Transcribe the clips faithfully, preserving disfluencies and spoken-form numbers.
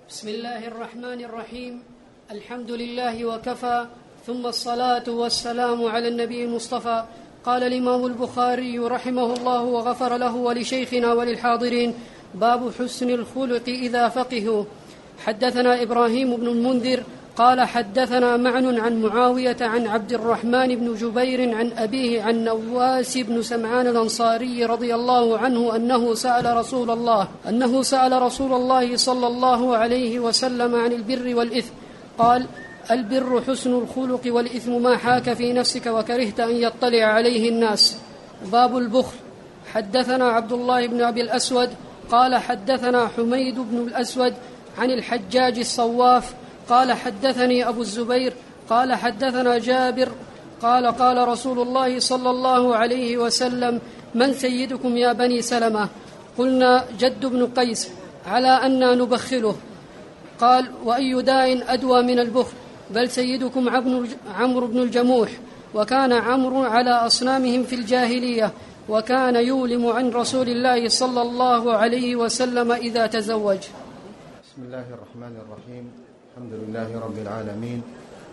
بسم الله الرحمن الرحيم. الحمد لله وكفى، ثم الصلاة والسلام على النبي المصطفى. قال الإمام البخاري رحمه الله وغفر له ولشيخنا وللحاضرين: باب حسن الخلق إذا فقهوا. حدثنا إبراهيم بن المنذر قال حدثنا معن عن معاوية عن عبد الرحمن بن جبير عن أبيه عن نواس بن سمعان الأنصاري رضي الله عنه أنه سأل رسول الله أنه سأل رسول الله صلى الله عليه وسلم عن البر والإثم، قال: البر حسن الخلق، والإثم ما حاك في نفسك وكرهت أن يطلع عليه الناس. باب البخل. حدثنا عبد الله بن أبي الأسود قال حدثنا حميد بن الأسود عن الحجاج الصواف قال حدثني أبو الزبير قال حدثنا جابر قال: قال رسول الله صلى الله عليه وسلم: من سيدكم يا بني سلمة؟ قلنا: جد بن قيس، على أننا نبخله. قال: وأي داء أدوى من البخل؟ بل سيدكم عمرو بن الجموح، وكان عمرو على أصنامهم في الجاهلية، وكان يولم عن رسول الله صلى الله عليه وسلم إذا تزوج. بسم الله الرحمن الرحيم. الحمد لله رب العالمين،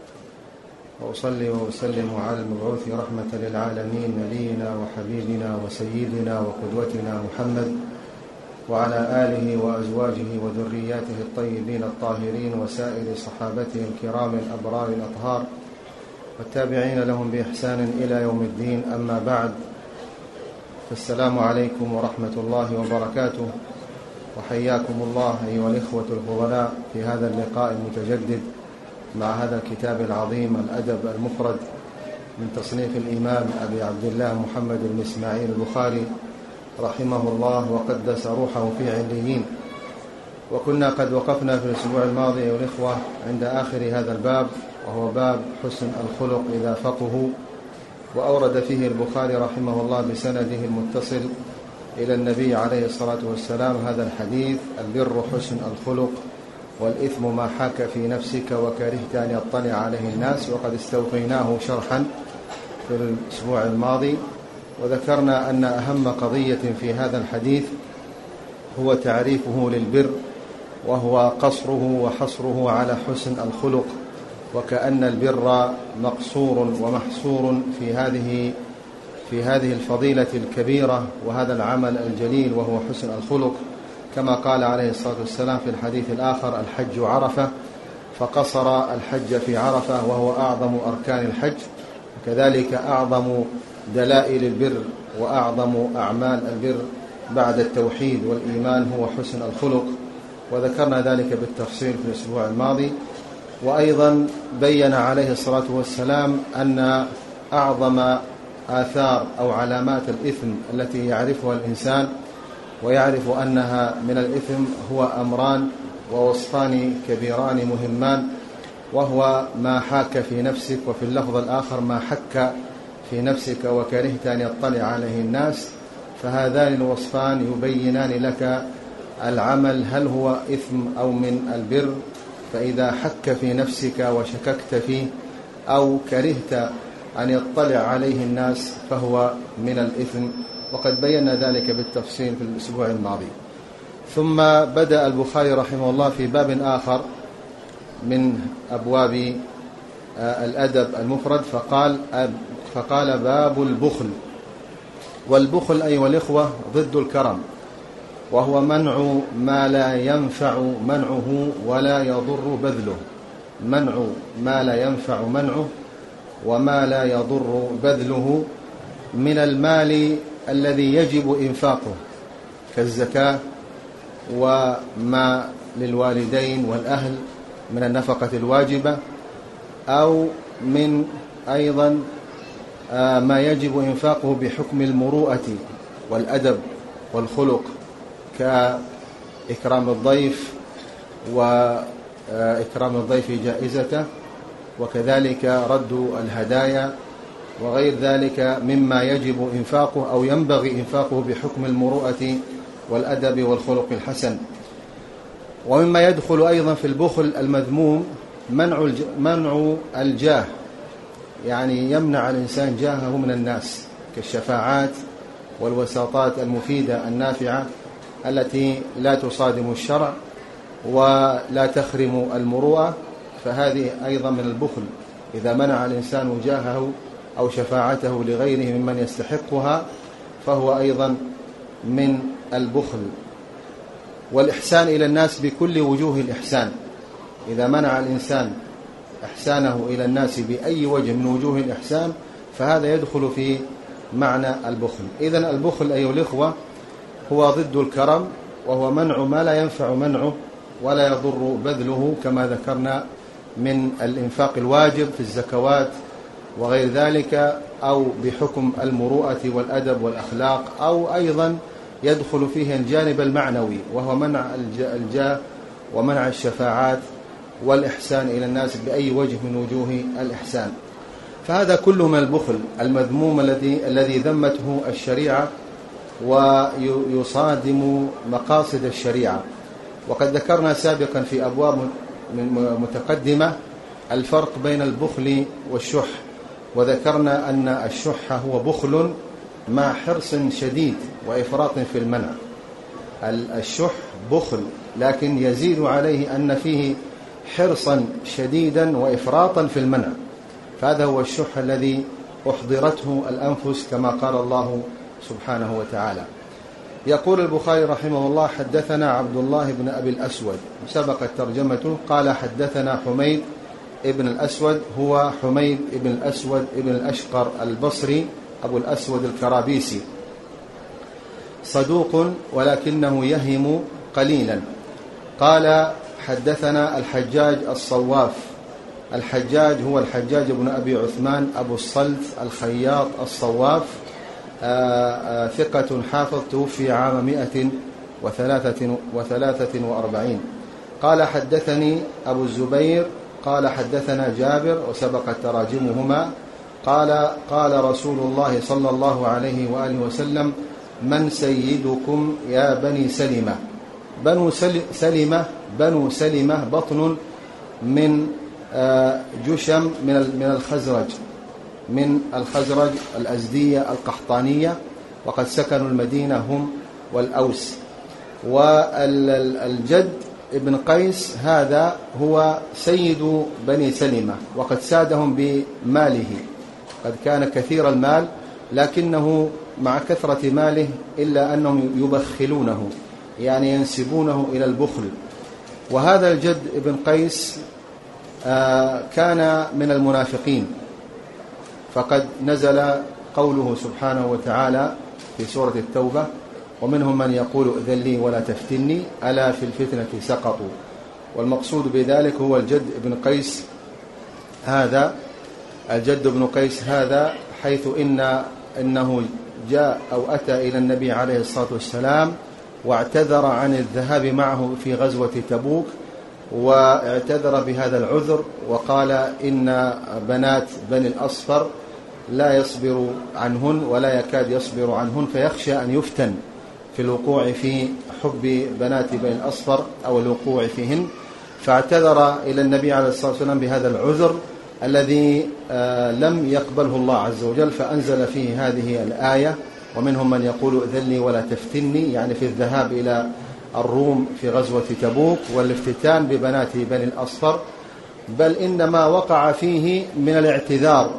وأصلي وأسلم على المبعوث رحمة للعالمين، نبينا وحبيبنا وسيدنا وقدوتنا محمد، وعلى آله وأزواجه وذرياته الطيبين الطاهرين، وسائر صحابته الكرام الأبرار الأطهار، والتابعين لهم بإحسان إلى يوم الدين. أما بعد، فالسلام عليكم ورحمة الله وبركاته، وحياكم الله أيها الإخوة الفضلاء في هذا اللقاء المتجدد مع هذا الكتاب العظيم، الأدب المفرد، من تصنيف الإمام أبي عبد الله محمد بن إسماعيل البخاري رحمه الله وقدس روحه في عليين. وكنا قد وقفنا في الأسبوع الماضي أيها الإخوة عند آخر هذا الباب، وهو باب حسن الخلق إذا فقهوا، وأورد فيه البخاري رحمه الله بسنده المتصل إلى النبي عليه الصلاة والسلام هذا الحديث: البر حسن الخلق، والإثم ما حاك في نفسك وكرهت أن يطلع عليه الناس. وقد استوفيناه شرحا في الأسبوع الماضي، وذكرنا أن أهم قضية في هذا الحديث هو تعريفه للبر، وهو قصره وحصره على حسن الخلق، وكأن البر مقصور ومحصور في هذه في هذه الفضيلة الكبيرة وهذا العمل الجليل، وهو حسن الخلق، كما قال عليه الصلاة والسلام في الحديث الآخر: الحج عرفة، فقصر الحج في عرفة، وهو أعظم أركان الحج، وكذلك أعظم دلائل البر وأعظم أعمال البر بعد التوحيد والإيمان هو حسن الخلق. وذكرنا ذلك بالتفصيل في الأسبوع الماضي. وأيضا بين عليه الصلاة والسلام أن أعظم آثار أو علامات الإثم التي يعرفها الإنسان ويعرف أنها من الإثم هو أمران ووصفان كبيران مهمان، وهو ما حاك في نفسك، وفي اللفظ الآخر ما حك في نفسك وكرهت أن يطلع عليه الناس. فهذان الوصفان يبينان لك العمل هل هو إثم أو من البر. فإذا حك في نفسك وشككت فيه أو كرهت أن يطلع عليه الناس فهو من الإثم، وقد بينا ذلك بالتفصيل في الأسبوع الماضي. ثم بدأ البخاري رحمه الله في باب آخر من أبواب الأدب المفرد، فقال فقال باب البخل. والبخل أيها الإخوة ضد الكرم، وهو منع ما لا ينفع منعه ولا يضر بذله. منع ما لا ينفع منعه وما لا يضر بذله من المال الذي يجب إنفاقه كالزكاة، وما للوالدين والأهل من النفقة الواجبة، أو من أيضا ما يجب إنفاقه بحكم المروءة والأدب والخلق، كإكرام الضيف وإكرام الضيف جائزته، وكذلك رد الهدايا، وغير ذلك مما يجب إنفاقه أو ينبغي إنفاقه بحكم المروءة والأدب والخلق الحسن. ومما يدخل أيضا في البخل المذموم منع منع الجاه، يعني يمنع الإنسان جاهه من الناس، كالشفاعات والوساطات المفيدة النافعة التي لا تصادم الشرع، ولا تخرم المروءة، فهذه أيضا من البخل. إذا منع الإنسان وجاهه أو شفاعته لغيره ممن يستحقها فهو أيضا من البخل. والإحسان إلى الناس بكل وجوه الإحسان، إذا منع الإنسان إحسانه إلى الناس بأي وجه من وجوه الإحسان فهذا يدخل في معنى البخل. إذن البخل أيها الإخوة هو ضد الكرم، وهو منع ما لا ينفع منعه ولا يضر بذله، كما ذكرنا من الإنفاق الواجب في الزكوات وغير ذلك، أو بحكم المروءة والأدب والأخلاق، أو أيضا يدخل فيه الجانب المعنوي وهو منع الجاه ومنع الشفاعات والإحسان إلى الناس بأي وجه من وجوه الإحسان. فهذا كله من البخل المذموم الذي الذي ذمته الشريعة ويصادم مقاصد الشريعة. وقد ذكرنا سابقا في أبواب متقدمة الفرق بين البخل والشح، وذكرنا أن الشح هو بخل مع حرص شديد وإفراط في المنع. الشح بخل لكن يزيد عليه أن فيه حرصا شديدا وإفراطا في المنع، فهذا هو الشح الذي أحضرته الأنفس كما قال الله سبحانه وتعالى. يقول البخاري رحمه الله: حدثنا عبد الله بن أبي الأسود، سبقت ترجمته، قال حدثنا حميد ابن الأسود، هو حميد ابن الأسود ابن الأشقر البصري أبو الأسود الكرابيسي، صدوق ولكنه يهم قليلا. قال حدثنا الحجاج الصواف، الحجاج هو الحجاج بن أبي عثمان أبو الصلت الخياط الصواف، آآ آآ ثقة حافظ، توفي عام مئة وثلاثة وأربعين. قال حدثني أبو الزبير قال حدثنا جابر، وسبقت تراجمهما، قال قال رسول الله صلى الله عليه وآله وسلم: من سيدكم يا بني سلمة؟ بنو سلمة بنو سلمة بطن من جشم من الخزرج من الخزرج الأزدية القحطانية، وقد سكنوا المدينة هم والأوس. والجد ابن قيس هذا هو سيد بني سلمة، وقد سادهم بماله، قد كان كثير المال لكنه مع كثرة ماله إلا أنهم يبخلونه، يعني ينسبونه إلى البخل. وهذا الجد ابن قيس كان من المنافقين، فقد نزل قوله سبحانه وتعالى في سورة التوبة: ومنهم من يقول ائذن لي ولا تفتني ألا في الفتنة سقطوا. والمقصود بذلك هو الجد ابن قيس هذا، الجد ابن قيس هذا، حيث إن إنه جاء أو أتى إلى النبي عليه الصلاة والسلام واعتذر عن الذهاب معه في غزوة تبوك، واعتذر بهذا العذر وقال إن بنات بني الأصفر لا يصبر عنهن ولا يكاد يصبر عنهن، فيخشى أن يفتن في الوقوع في حب بنات بني الأصفر أو الوقوع فيهن، فاعتذر إلى النبي عليه الصلاة والسلام بهذا العذر الذي لم يقبله الله عز وجل، فأنزل فيه هذه الآية: ومنهم من يقول ائذن لي ولا تفتني، يعني في الذهاب إلى الروم في غزوة تبوك والافتتان ببنات بني الأصفر، بل إنما وقع فيه من الاعتذار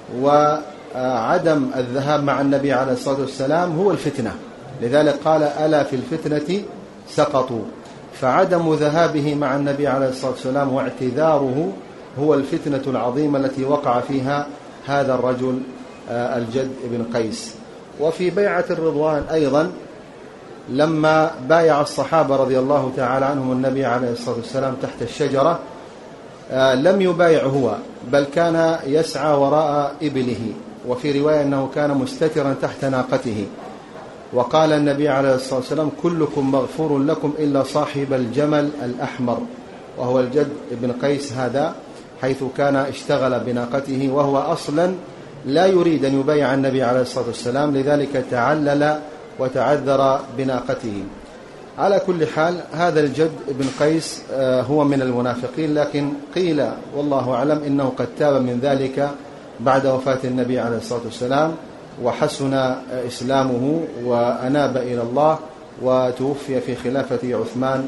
وعدم الذهاب مع النبي عليه الصلاة والسلام هو الفتنة، لذلك قال: ألا في الفتنة سقطوا. فعدم ذهابه مع النبي عليه الصلاة والسلام واعتذاره هو الفتنة العظيمة التي وقع فيها هذا الرجل الجد ابن قيس. وفي بيعة الرضوان أيضا لما بايع الصحابة رضي الله تعالى عنهم النبي عليه الصلاة والسلام تحت الشجرة، لم يبايع هو، بل كان يسعى وراء إبله، وفي رواية أنه كان مستترا تحت ناقته. وقال النبي عليه الصلاة والسلام: كلكم مغفور لكم إلا صاحب الجمل الأحمر، وهو الجد ابن قيس هذا، حيث كان اشتغل بناقته، وهو أصلا لا يريد أن يبايع النبي عليه الصلاة والسلام، لذلك تعلل وتعذر بناقته. على كل حال هذا الجد ابن قيس هو من المنافقين، لكن قيل والله أعلم إنه قد تاب من ذلك بعد وفاة النبي عليه الصلاة والسلام، وحسن إسلامه وأناب إلى الله، وتوفي في خلافة عثمان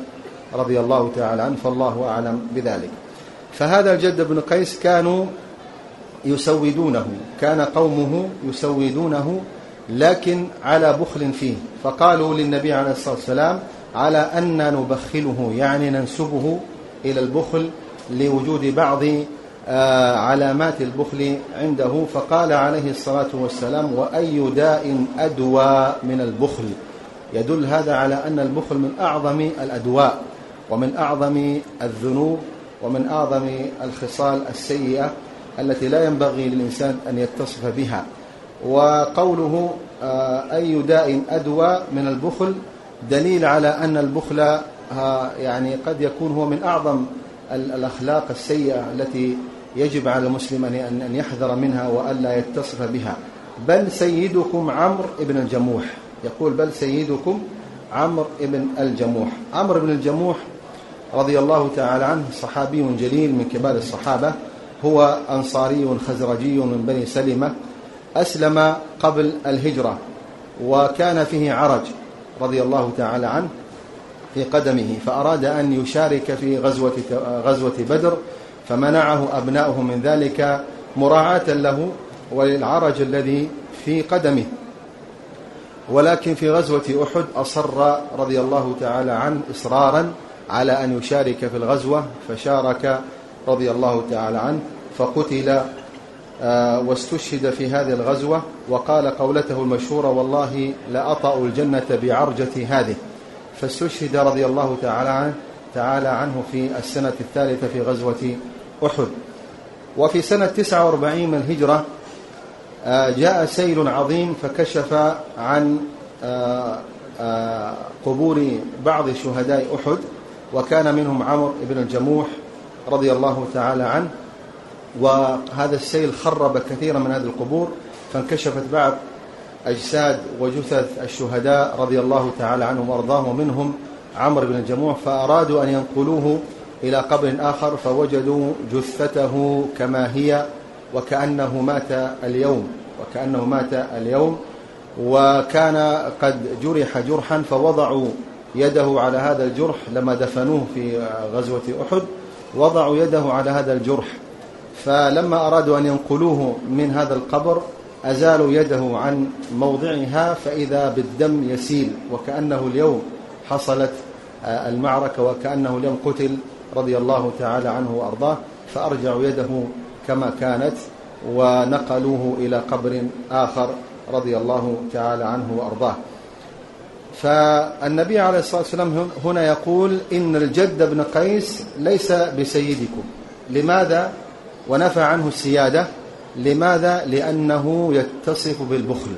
رضي الله تعالى عنه، فالله أعلم بذلك. فهذا الجد بن قيس كانوا يسودونه، كان قومه يسودونه لكن على بخل فيه، فقالوا للنبي عليه الصلاة والسلام على أن نبخله، يعني ننسبه إلى البخل لوجود بعض علامات البخل عنده. فقال عليه الصلاة والسلام: وأي داء أدوى من البخل؟ يدل هذا على أن البخل من أعظم الأدواء ومن أعظم الذنوب ومن أعظم الخصال السيئة التي لا ينبغي للإنسان أن يتصف بها. وقوله أي داء أدوى من البخل دليل على أن البخل يعني قد يكون هو من أعظم الأخلاق السيئة التي يجب على المسلم أن يحذر منها وألا يتصف بها. بل سيدكم عمرو بن الجموح، يقول بل سيدكم عمرو بن الجموح. عمرو بن الجموح رضي الله تعالى عنه صحابي جليل من كبار الصحابة، هو أنصاري خزرجي من بني سلمة، أسلم قبل الهجرة، وكان فيه عرج رضي الله تعالى عنه في قدمه، فأراد أن يشارك في غزوة غزوة بدر، فمنعه أبناؤه من ذلك مراعاة له وللعرج الذي في قدمه. ولكن في غزوة أحد أصر رضي الله تعالى عنه إصرارا على أن يشارك في الغزوة، فشارك رضي الله تعالى عنه، فقتل واستشهد في هذه الغزوة، وقال قولته المشهورة: والله لأطأ الجنة بعرجة هذه. فاستشهد رضي الله تعالى عنه, تعالى عنه في السنة الثالثة في غزوة أحد. وفي سنة تسعة وأربعين من الهجرة جاء سيل عظيم فكشف عن قبور بعض شهداء أحد، وكان منهم عمرو بن الجموح رضي الله تعالى عنه. وهذا السيل خرب كثيرا من هذه القبور، فانكشفت بعض أجساد وجثث الشهداء رضي الله تعالى عنهم وارضاهم، ومنهم عمرو بن الجموح، فأرادوا أن ينقلوه إلى قبر آخر، فوجدوا جثته كما هي وكأنه مات اليوم وكأنه مات اليوم وكان قد جرح جرحا، فوضعوا يده على هذا الجرح لما دفنوه في غزوة أحد، وضعوا يده على هذا الجرح، فلما أرادوا أن ينقلوه من هذا القبر أزالوا يده عن موضعها، فإذا بالدم يسيل وكأنه اليوم حصلت المعركة وكأنه اليوم قتل رضي الله تعالى عنه وأرضاه، فأرجعوا يده كما كانت ونقلوه إلى قبر آخر رضي الله تعالى عنه وأرضاه. فالنبي عليه الصلاة والسلام هنا يقول إن الجد بن قيس ليس بسيدكم. لماذا؟ ونفى عنه السيادة. لماذا؟ لأنه يتصف بالبخل،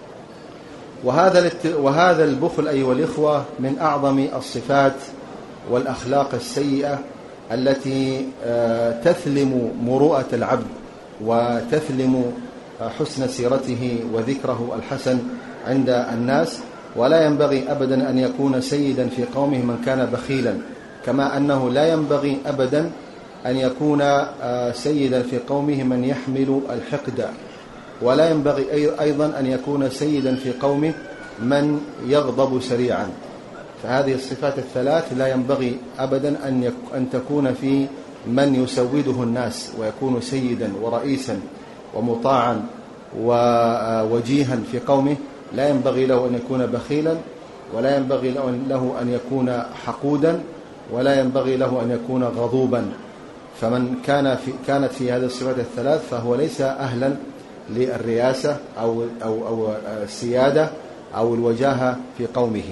وهذا وهذا البخل أيها الإخوة من أعظم الصفات والأخلاق السيئة التي تثلم مروءة العبد وتثلم حسن سيرته وذكره الحسن عند الناس. ولا ينبغي أبدا أن يكون سيدا في قومه من كان بخيلا، كما أنه لا ينبغي أبدا أن يكون سيدا في قومه من يحمل الحقد، ولا ينبغي أيضا أن يكون سيدا في قومه من يغضب سريعا. فهذه الصفات الثلاث لا ينبغي أبدا أن تكون في من يسوده الناس ويكون سيدا ورئيسا ومطاعا ووجيها في قومه. لا ينبغي له أن يكون بخيلا، ولا ينبغي له أن يكون حقودا، ولا ينبغي له أن يكون غضوبا. فمن كان في كانت في هذه الصفات الثلاث فهو ليس أهلا للرئاسة أو, أو, أو السيادة أو الوجاهة في قومه.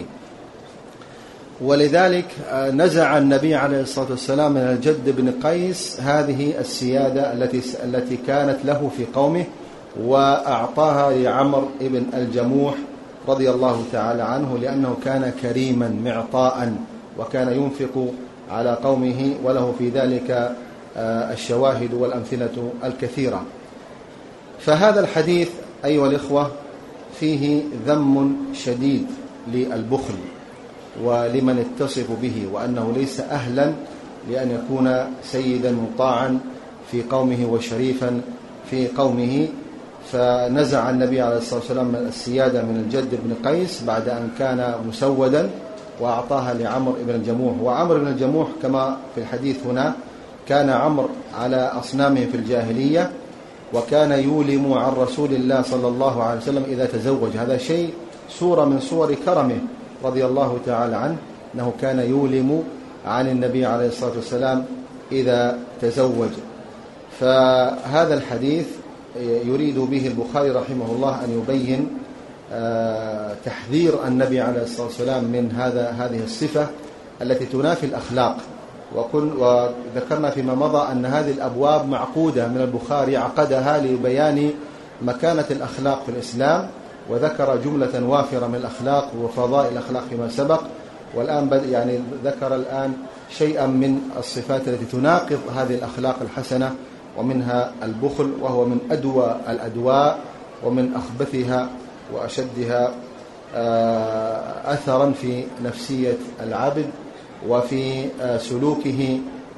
ولذلك نزع النبي عليه الصلاة والسلام من الجد بن قيس هذه السيادة التي التي كانت له في قومه، وأعطاها لعمرو بن الجموح رضي الله تعالى عنه، لأنه كان كريما معطاء وكان ينفق على قومه، وله في ذلك الشواهد والأمثلة الكثيرة. فهذا الحديث أيها الإخوة فيه ذم شديد للبخل ولمن اتصف به، وأنه ليس أهلا لأن يكون سيدا مطاعا في قومه وشريفا في قومه. فنزع النبي عليه الصلاة والسلام السيادة من الجد بن قيس بعد أن كان مسودا وأعطاها لعمر بن الجموح. وعمر بن الجموح كما في الحديث هنا كان عمر على أصنامه في الجاهلية، وكان يولم عن رسول الله صلى الله عليه وسلم إذا تزوج. هذا شيء صورة من صور كرمه رضي الله تعالى عنه، أنه كان يولم عن النبي عليه الصلاة والسلام إذا تزوج. فهذا الحديث يريد به البخاري رحمه الله أن يبين تحذير النبي عليه الصلاة والسلام من هذا هذه الصفة التي تنافي الأخلاق. وذكرنا فيما مضى أن هذه الأبواب معقودة من البخاري، عقدها لبيان مكانة الأخلاق في الإسلام، وذكر جملة وافرة من الأخلاق وفضائل الأخلاق فيما سبق، والآن يعني ذكر الآن شيئا من الصفات التي تناقض هذه الأخلاق الحسنة، ومنها البخل، وهو من أدوى الأدواء ومن أخبثها وأشدها أثرا في نفسية العبد وفي سلوكه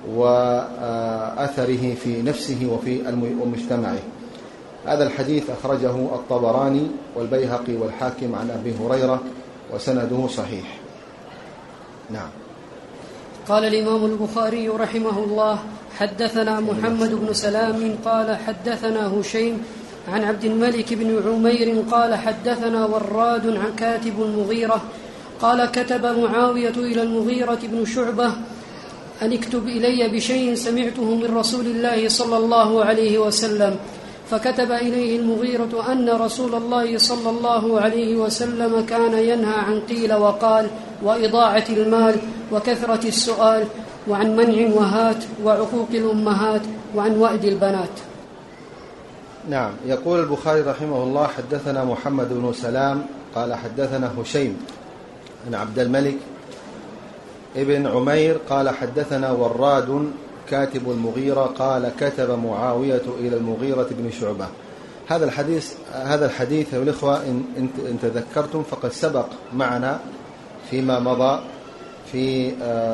وأثره في نفسه وفي مجتمعه. هذا الحديث أخرجه الطبراني والبيهقي والحاكم عن أبي هريرة وسنده صحيح. نعم. قال الإمام البخاري رحمه الله: حدثنا محمد بن سلام قال حدثنا هشيم عن عبد الملك بن عمير قال حدثنا وراد عن كاتب المغيرة قال كتب معاوية إلى المغيرة بن شعبة أن اكتب إلي بشيء سمعته من رسول الله صلى الله عليه وسلم، فكتب إليه المغيرة أن رسول الله صلى الله عليه وسلم كان ينهى عن قيل وقال وإضاعة المال وكثرة السؤال وعن منع وهات وعقوق الأمهات وعن وأد البنات. نعم. يقول البخاري رحمه الله: حدثنا محمد بن سلام قال حدثنا هشيم عن عبد الملك ابن عمير قال حدثنا وراد كاتب المغيرة قال كتب معاوية إلى المغيرة بن شعبة. هذا الحديث هذا الحديث يا الإخوة إن, إن تذكرتم فقد سبق معنا فيما مضى في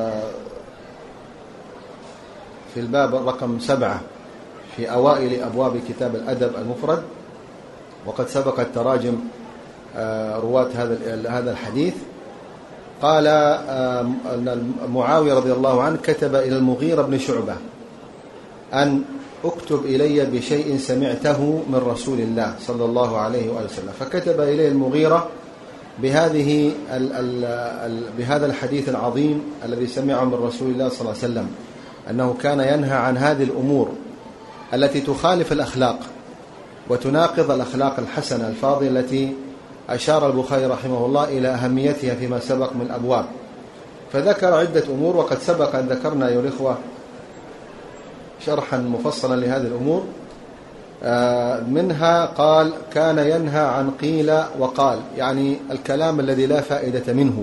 في الباب رقم سبعة في أوائل أبواب كتاب الأدب المفرد، وقد سبقت تراجم رواة هذا هذا الحديث. قال معاوية رضي الله عنه كتب إلى المغيرة بن شعبة أن اكتب إلي بشيء سمعته من رسول الله صلى الله عليه وآله وسلم، فكتب إليه المغيرة بهذه ال ال ال بهذا الحديث العظيم الذي سمعه من رسول الله صلى الله عليه وسلم، أنه كان ينهى عن هذه الأمور التي تخالف الأخلاق وتناقض الأخلاق الحسنة الفاضلة التي أشار البخاري رحمه الله إلى أهميتها فيما سبق من الأبواب. فذكر عدة أمور، وقد سبق أن ذكرنا أيها الإخوة شرحا مفصلا لهذه الأمور. منها قال كان ينهى عن قيل وقال، يعني الكلام الذي لا فائدة منه،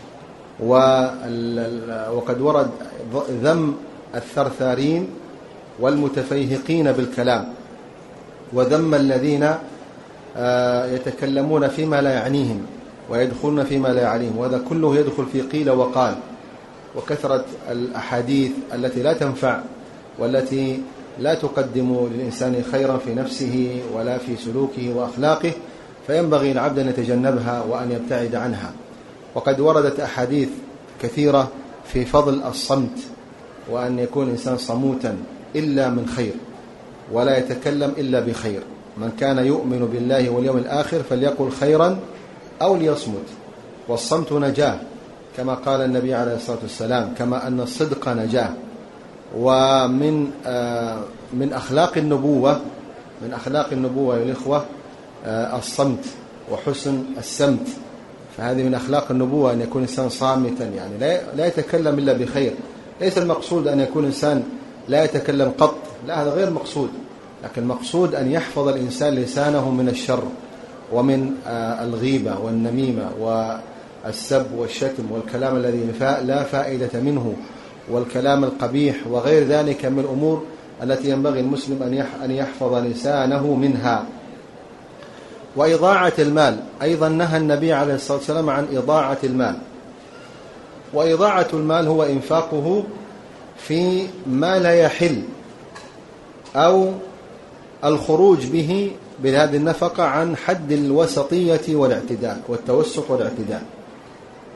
وقد ورد ذم الثرثارين والمتفيهقين بالكلام، وذم الذين يتكلمون فيما لا يعنيهم ويدخلون فيما لا يعنيهم، وهذا كله يدخل في قيل وقال، وكثرة الأحاديث التي لا تنفع والتي لا تقدم للإنسان خيرا في نفسه ولا في سلوكه وأخلاقه، فينبغي العبد أن يتجنبها وأن يبتعد عنها. وقد وردت أحاديث كثيرة في فضل الصمت، وأن يكون الإنسان صموتا إلا من خير ولا يتكلم إلا بخير. من كان يؤمن بالله واليوم الآخر فليقل خيرا أو ليصمت، والصمت نجاة كما قال النبي عليه الصلاة والسلام، كما أن الصدق نجاة. ومن آه من أخلاق النبوة من أخلاق النبوة يا الإخوة آه الصمت وحسن السمت. فهذه من أخلاق النبوة أن يكون إنسان صامتا، يعني لا لا يتكلم إلا بخير. ليس المقصود أن يكون إنسان لا يتكلم قط، لا، هذا غير مقصود، لكن المقصود أن يحفظ الإنسان لسانه من الشر ومن آه الغيبة والنميمة والسب والشتم والكلام الذي لا فائدة منه والكلام القبيح وغير ذلك من الأمور التي ينبغي المسلم أن يحفظ لسانه منها. وإضاعة المال أيضا نهى النبي عليه الصلاة والسلام عن إضاعة المال. وإضاعة المال هو إنفاقه في ما لا يحل، أو الخروج به بهذه النفقة عن حد الوسطية والاعتدال والتوسط والاعتدال.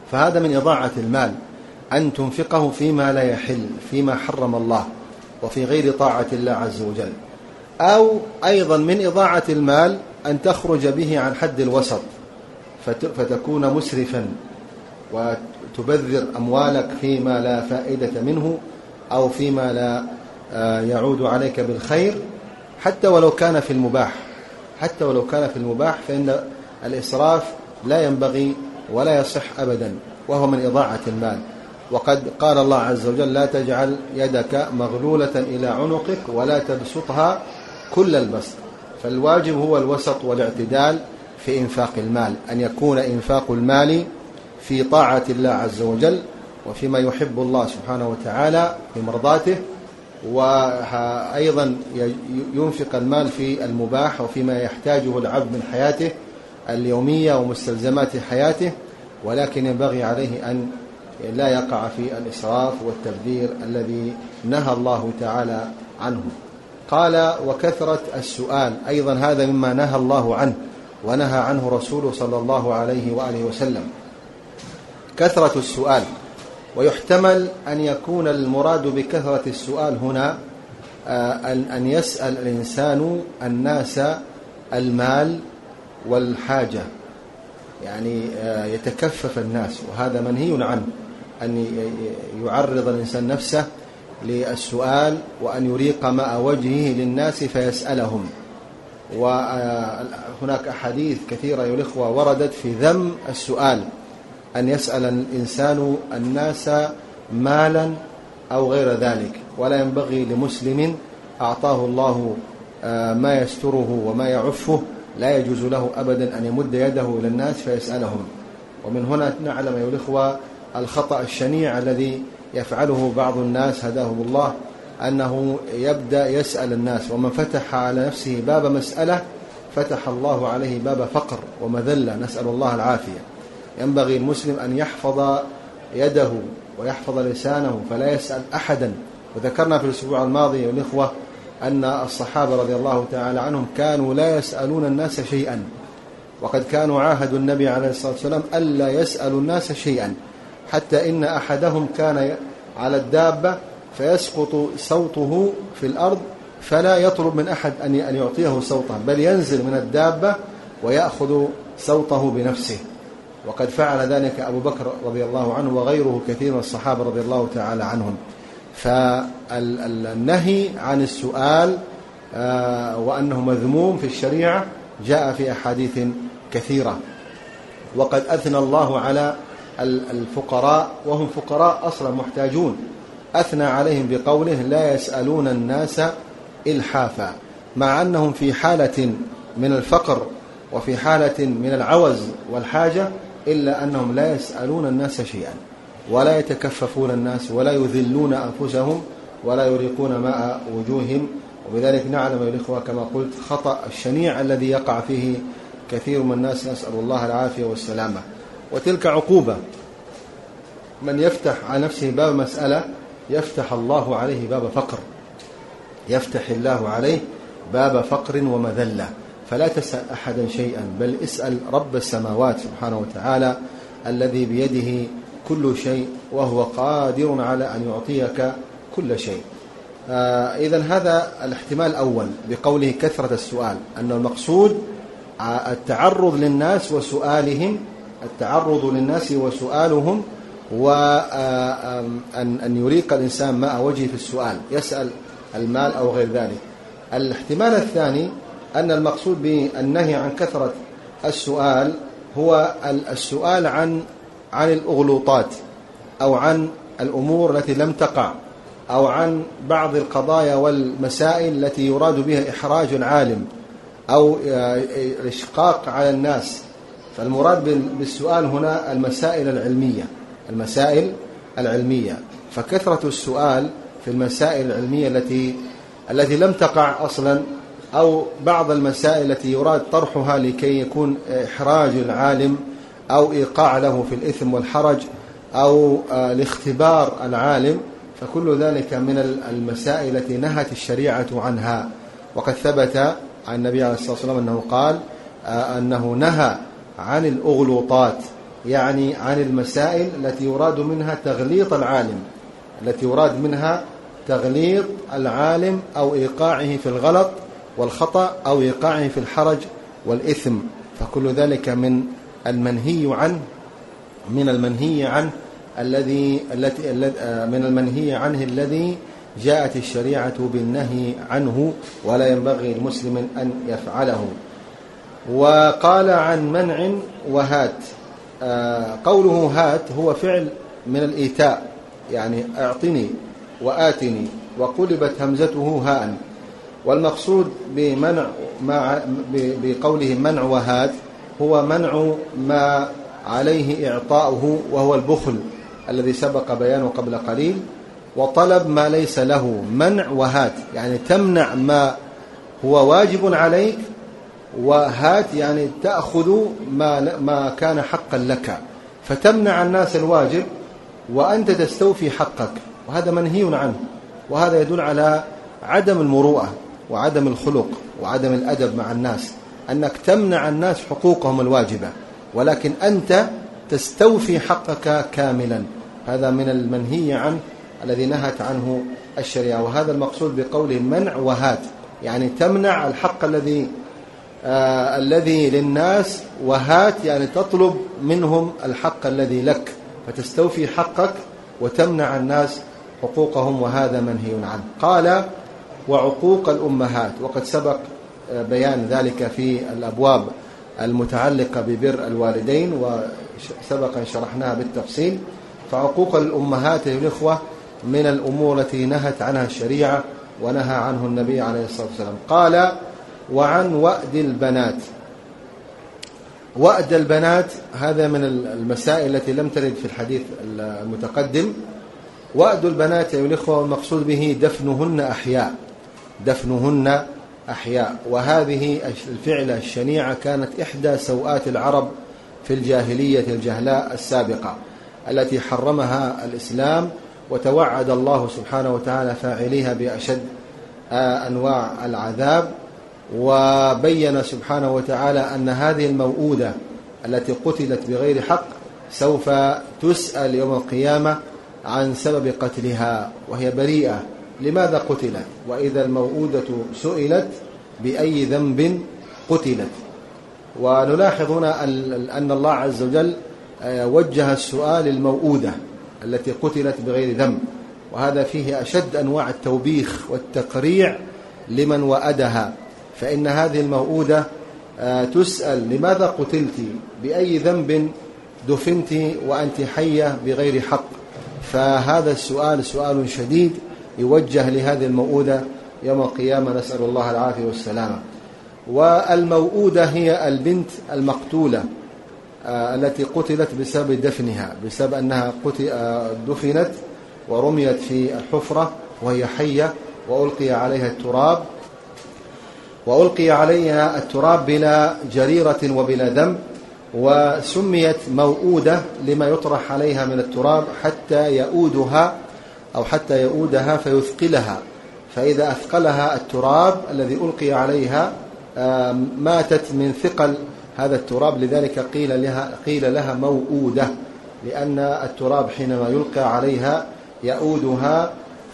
فهذا من إضاعة المال، أن تنفقه فيما لا يحل، فيما حرم الله وفي غير طاعة الله عز وجل. أو أيضا من إضاعة المال أن تخرج به عن حد الوسط فتكون مسرفا وتبذر أموالك فيما لا فائدة منه أو فيما لا يعود عليك بالخير، حتى ولو كان في المباح حتى ولو كان في المباح فإن الإسراف لا ينبغي ولا يصح أبدا، وهو من إضاعة المال. وقد قال الله عز وجل: لا تجعل يدك مغلولة إلى عنقك ولا تبسطها كل البسط. فالواجب هو الوسط والاعتدال في إنفاق المال، أن يكون إنفاق المال في طاعة الله عز وجل وفيما يحب الله سبحانه وتعالى في مرضاته، وأيضا ينفق المال في المباح وفيما يحتاجه العبد من حياته اليومية ومستلزمات حياته، ولكن ينبغي عليه أن لا يقع في الإسراف والتبذير الذي نهى الله تعالى عنه. قال: وكثرة السؤال، أيضا هذا مما نهى الله عنه ونهى عنه رسوله صلى الله عليه وآله وسلم، كثرة السؤال. ويحتمل أن يكون المراد بكثرة السؤال هنا أن يسأل الإنسان الناس المال والحاجة، يعني يتكفف الناس، وهذا منهي عنه، أن يعرض الإنسان نفسه للسؤال وأن يريق ماء وجهه للناس فيسألهم. وهناك أحاديث كثيرة يا الإخوة وردت في ذم السؤال، أن يسأل الإنسان الناس مالا أو غير ذلك، ولا ينبغي لمسلم أعطاه الله ما يستره وما يعفه، لا يجوز له أبدا أن يمد يده إلى الناس فيسألهم. ومن هنا نعلم يا الإخوة الخطأ الشنيع الذي يفعله بعض الناس هداهم الله، أنه يبدأ يسأل الناس، ومن فتح على نفسه باب مسألة فتح الله عليه باب فقر ومذلة، نسأل الله العافية. ينبغي المسلم أن يحفظ يده ويحفظ لسانه فلا يسأل أحدا. وذكرنا في الأسبوع الماضي يا الإخوة أن الصحابة رضي الله تعالى عنهم كانوا لا يسألون الناس شيئا، وقد كانوا عاهدوا النبي عليه الصلاة والسلام ألا يسألوا الناس شيئا، حتى إن أحدهم كان على الدابة فيسقط صوته في الأرض فلا يطلب من أحد أن يعطيه صوته، بل ينزل من الدابة ويأخذ صوته بنفسه. وقد فعل ذلك أبو بكر رضي الله عنه وغيره كثير من الصحابة رضي الله تعالى عنهم. فالنهي عن السؤال وأنه مذموم في الشريعة جاء في أحاديث كثيرة. وقد أثنى الله على الفقراء وهم فقراء أصلا محتاجون، أثنى عليهم بقوله: لا يسألون الناس إلحافا، مع أنهم في حالة من الفقر وفي حالة من العوز والحاجة، إلا أنهم لا يسألون الناس شيئا ولا يتكففون الناس ولا يذلون أنفسهم ولا يريقون ماء وجوههم. وبذلك نعلم يا الإخوة كما قلت خطأ الشنيع الذي يقع فيه كثير من الناس، نسأل الله العافية والسلامة. وتلك عقوبة، من يفتح على نفسه باب مسألة يفتح الله عليه باب فقر، يفتح الله عليه باب فقر ومذلة. فلا تسأل أحدا شيئا، بل اسأل رب السماوات سبحانه وتعالى الذي بيده كل شيء وهو قادر على أن يعطيك كل شيء. آه إذن هذا الاحتمال الأول بقوله كثرة السؤال، أن المقصود التعرض للناس وسؤالهم، التعرض للناس وسؤالهم، وأن أن يريق الإنسان ماء وجهه في السؤال، يسأل المال أو غير ذلك. الاحتمال الثاني أن المقصود بالنهي عن كثرة السؤال هو السؤال عن عن الأغلوطات أو عن الأمور التي لم تقع، أو عن بعض القضايا والمسائل التي يراد بها إحراج العالم أو الإشقاق على الناس. فالمراد بالسؤال هنا المسائل العلمية، المسائل العلمية. فكثرة السؤال في المسائل العلمية التي التي لم تقع أصلا، أو بعض المسائل التي يراد طرحها لكي يكون إحراج العالم أو إيقاع له في الإثم والحرج أو الاختبار العالم، فكل ذلك من المسائل التي نهت الشريعة عنها. وقد ثبت عن النبي عليه الصلاة والسلام أنه قال أنه نهى عن الأغلوطات، يعني عن المسائل التي يراد منها تغليط العالم التي يراد منها تغليط العالم أو إيقاعه في الغلط والخطأ أو إيقاعه في الحرج والإثم، فكل ذلك من المنهي عنه من المنهي عنه الذي التي من المنهي عنه الذي جاءت الشريعة بالنهي عنه، ولا ينبغي المسلم أن يفعله. وقال عن منع وهات، قوله هات هو فعل من الإيتاء، يعني أعطني وآتني، وقلبت همزته هاء. والمقصود بمنع ما بقوله منع وهات هو منع ما عليه إعطاؤه، وهو البخل الذي سبق بيانه قبل قليل، وطلب ما ليس له. منع وهات يعني تمنع ما هو واجب عليك، وهات يعني تأخذ ما ما كان حقا لك، فتمنع الناس الواجب وأنت تستوفي حقك، وهذا منهي عنه. وهذا يدل على عدم المروءة وعدم الخلق وعدم الأدب مع الناس، أنك تمنع الناس حقوقهم الواجبة ولكن أنت تستوفي حقك كاملا. هذا من المنهي عنه الذي نهت عنه الشريعة. وهذا المقصود بقوله منع وهات، يعني تمنع الحق الذي آه الذي للناس، وهات يعني تطلب منهم الحق الذي لك، فتستوفي حقك وتمنع الناس حقوقهم، وهذا منهي عنه. قال وعقوق الأمهات، وقد سبق بيان ذلك في الأبواب المتعلقة ببر الوالدين، وسبق أن شرحناها بالتفصيل. فعقوق الأمهات يا الإخوة من الأمور التي نهت عنها الشريعة ونهى عنه النبي عليه الصلاة والسلام. قال وعن وأد البنات. وأد البنات هذا من المسائل التي لم ترد في الحديث المتقدم. وأد البنات يا الإخوة المقصود به دفنهن أحياء، دفنهن أحياء. وهذه الفعلة الشنيعة كانت إحدى سوءات العرب في الجاهلية الجهلاء السابقة التي حرمها الإسلام، وتوعد الله سبحانه وتعالى فاعليها بأشد أنواع العذاب. وبين سبحانه وتعالى أن هذه الموؤودة التي قتلت بغير حق سوف تسأل يوم القيامة عن سبب قتلها، وهي بريئة، لماذا قتلت؟ وإذا الموؤودة سئلت بأي ذنب قتلت. ونلاحظ هنا أن الله عز وجل وجه السؤال للموؤودة التي قتلت بغير ذنب، وهذا فيه أشد أنواع التوبيخ والتقريع لمن وأدها. فإن هذه الموؤودة تسأل لماذا قتلت، بأي ذنب دفنت وأنت حية بغير حق. فهذا السؤال سؤال شديد يوجه لهذه الموؤودة يوم القيامة، نسأل الله العافية والسلامة. والموؤودة هي البنت المقتولة التي قتلت بسبب دفنها، بسبب أنها دفنت ورميت في الحفرة وهي حية، وألقي عليها التراب وألقي عليها التراب بلا جريرة وبلا ذنب، وسميت موؤودة لما يطرح عليها من التراب حتى يؤودها أو حتى يؤودها فيثقلها. فإذا أثقلها التراب الذي ألقي عليها ماتت من ثقل هذا التراب، لذلك قيل لها, قيل لها موؤودة، لأن التراب حينما يلقى عليها يؤودها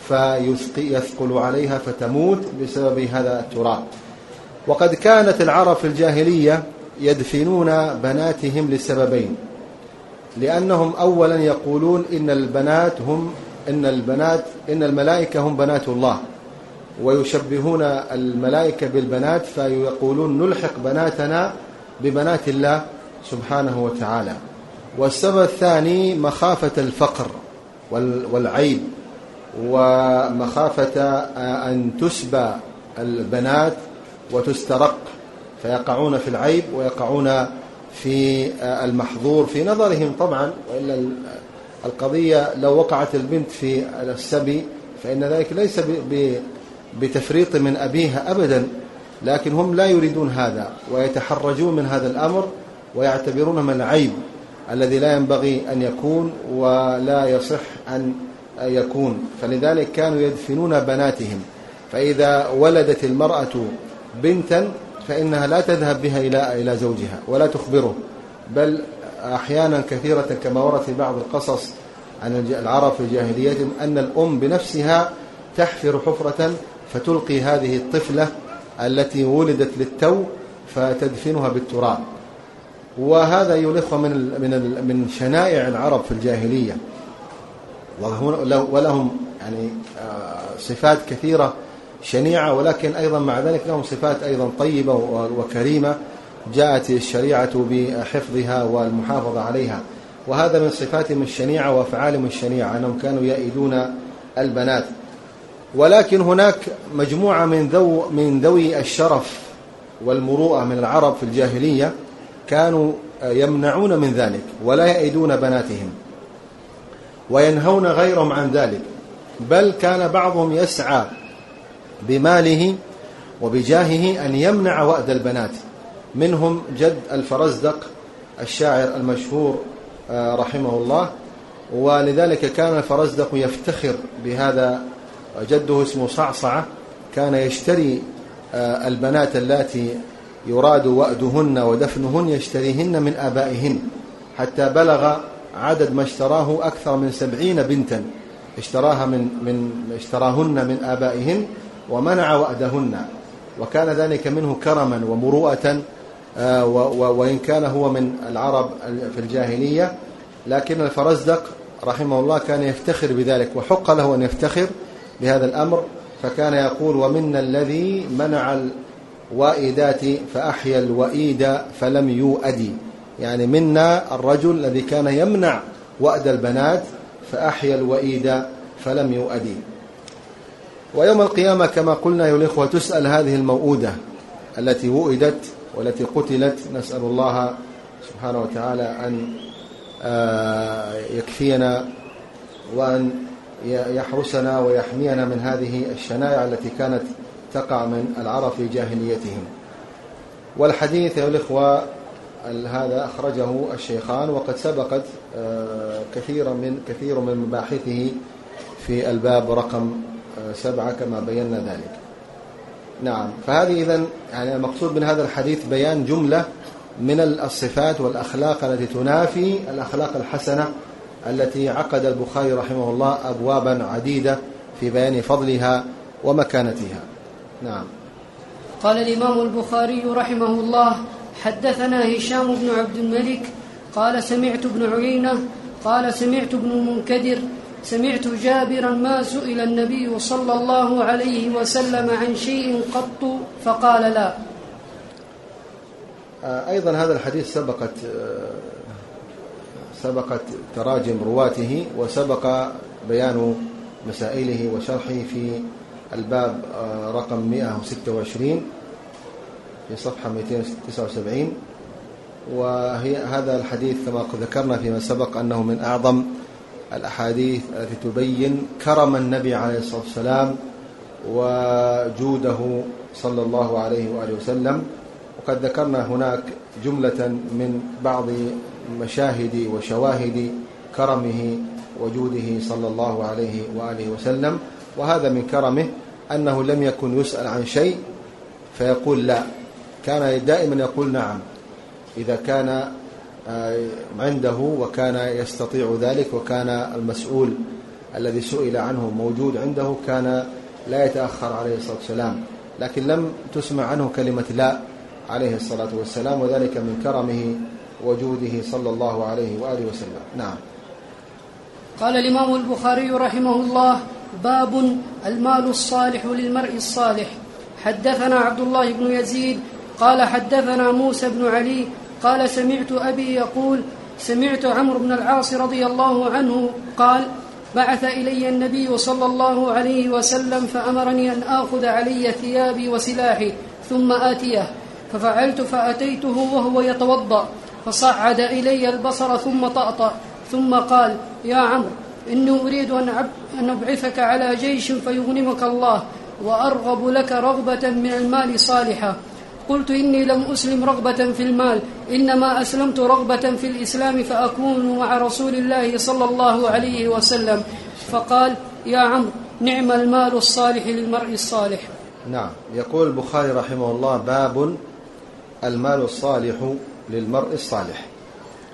فيثقل عليها فتموت بسبب هذا التراب. وقد كانت العرب في الجاهلية يدفنون بناتهم لسببين، لأنهم أولا يقولون إن البنات هم إن البنات إن الملائكة هم بنات الله، ويشبهون الملائكة بالبنات، فيقولون نلحق بناتنا ببنات الله سبحانه وتعالى. والسبب الثاني مخافة الفقر والعيب، ومخافة أن تسبى البنات وتسترق، فيقعون في العيب ويقعون في المحظور في نظرهم طبعا. وإلا القضية لو وقعت البنت في السبي فإن ذلك ليس بتفريط من أبيها أبدا، لكن هم لا يريدون هذا ويتحرجون من هذا الأمر ويعتبرونه من العيب الذي لا ينبغي أن يكون ولا يصح أن يكون. فلذلك كانوا يدفنون بناتهم، فإذا ولدت المرأة بنتا فإنها لا تذهب بها إلى إلى زوجها ولا تخبره، بل أحيانا كثيرة كما ورد في بعض القصص عن العرب في جاهليتهم أن الأم بنفسها تحفر حفرة فتلقي هذه الطفلة التي ولدت للتو فتدفنها بالتراب. وهذا يلخ من من من شنائع العرب في الجاهلية، ولهم يعني صفات كثيرة شنيعة، ولكن أيضا مع ذلك لهم صفات أيضا طيبة وكريمة جاءت الشريعة بحفظها والمحافظة عليها. وهذا من صفاتهم الشنيعة وأفعالهم الشنيعة أنهم كانوا يئدون البنات. ولكن هناك مجموعة من ذو من ذوي الشرف والمروءة من العرب في الجاهلية كانوا يمنعون من ذلك ولا يئدون بناتهم وينهون غيرهم عن ذلك، بل كان بعضهم يسعى بماله وبجاهه أن يمنع وأد البنات. منهم جد الفرزدق الشاعر المشهور رحمه الله، ولذلك كان الفرزدق يفتخر بهذا. جده اسمه صعصعة، كان يشتري البنات اللاتي يراد وأدهن ودفنهن يشتريهن من آبائهن، حتى بلغ عدد ما اشتراه أكثر من سبعين بنتا اشتراها من من اشتراهن من آبائهن ومنع وأدهن. وكان ذلك منه كرما ومروءة، وإن كان هو من العرب في الجاهلية، لكن الفرزدق رحمه الله كان يفتخر بذلك وحق له أن يفتخر بهذا الأمر. فكان يقول: ومنا الذي منع الوائدات فأحيا الوئيد فلم يؤدي، يعني منا الرجل الذي كان يمنع وأد البنات فأحيا الوئيد فلم يؤدي. ويوم القيامة كما قلنا أيها الإخوة تسأل هذه الموؤودة التي وئدت والتي قتلت، نسأل الله سبحانه وتعالى أن يكفينا وأن يحرسنا ويحمينا من هذه الشنائع التي كانت تقع من العرب في جاهليتهم. والحديث يا الإخوة هذا أخرجه الشيخان، وقد سبقت كثيرا من كثير من مباحثه في الباب رقم سبعة كما بينا ذلك. نعم، فهذه إذن يعني المقصود من هذا الحديث بيان جملة من الصفات والأخلاق التي تنافي الأخلاق الحسنة التي عقد البخاري رحمه الله أبوابا عديدة في بيان فضلها ومكانتها. نعم. قال الإمام البخاري رحمه الله: حدثنا هشام بن عبد الملك قال سمعت ابن عيينة قال سمعت ابن المنكدر سمعت جابرا ما سئل النبي صلى الله عليه وسلم عن شيء قط فقال لا. أيضا هذا الحديث سبقت سبقت تراجم رواته وسبق بيان مسائله وشرحه في الباب رقم مئة وستة وعشرين في صفحة مئتين وتسعة وسبعين. وهي هذا الحديث كما ذكرنا فيما سبق أنه من أعظم الأحاديث التي تبين كرم النبي عليه الصلاة والسلام وجوده صلى الله عليه وآله وسلم. وقد ذكرنا هناك جملة من بعض مشاهد وشواهد كرمه وجوده صلى الله عليه وآله وسلم. وهذا من كرمه أنه لم يكن يسأل عن شيء فيقول لا، كان دائما يقول نعم إذا كان عنده وكان يستطيع ذلك، وكان المسؤول الذي سئل عنه موجود عنده كان لا يتأخر عليه الصلاة والسلام، لكن لم تسمع عنه كلمة لا عليه الصلاة والسلام، وذلك من كرمه وجوده صلى الله عليه وآله وسلم. نعم. قال الإمام البخاري رحمه الله: باب المال الصالح للمرء الصالح. حدثنا عبد الله بن يزيد قال حدثنا موسى بن علي قال سمعت أبي يقول سمعت عمرو بن العاص رضي الله عنه قال: بعث إلي النبي صلى الله عليه وسلم فأمرني أن آخذ علي ثيابي وسلاحي ثم آتيه، ففعلت فأتيته وهو يتوضأ فصعد إلي البصر ثم طأطأ ثم قال: يا عمرو إني أريد أن أبعثك على جيش فيغنمك الله وأرغب لك رغبة من المال صالحة. قلت: إني لم أسلم رغبة في المال، إنما أسلمت رغبة في الإسلام فأكون مع رسول الله صلى الله عليه وسلم. فقال: يا عمرو نعم المال الصالح للمرء الصالح. نعم. يقول البخاري رحمه الله: باب المال الصالح للمرء الصالح.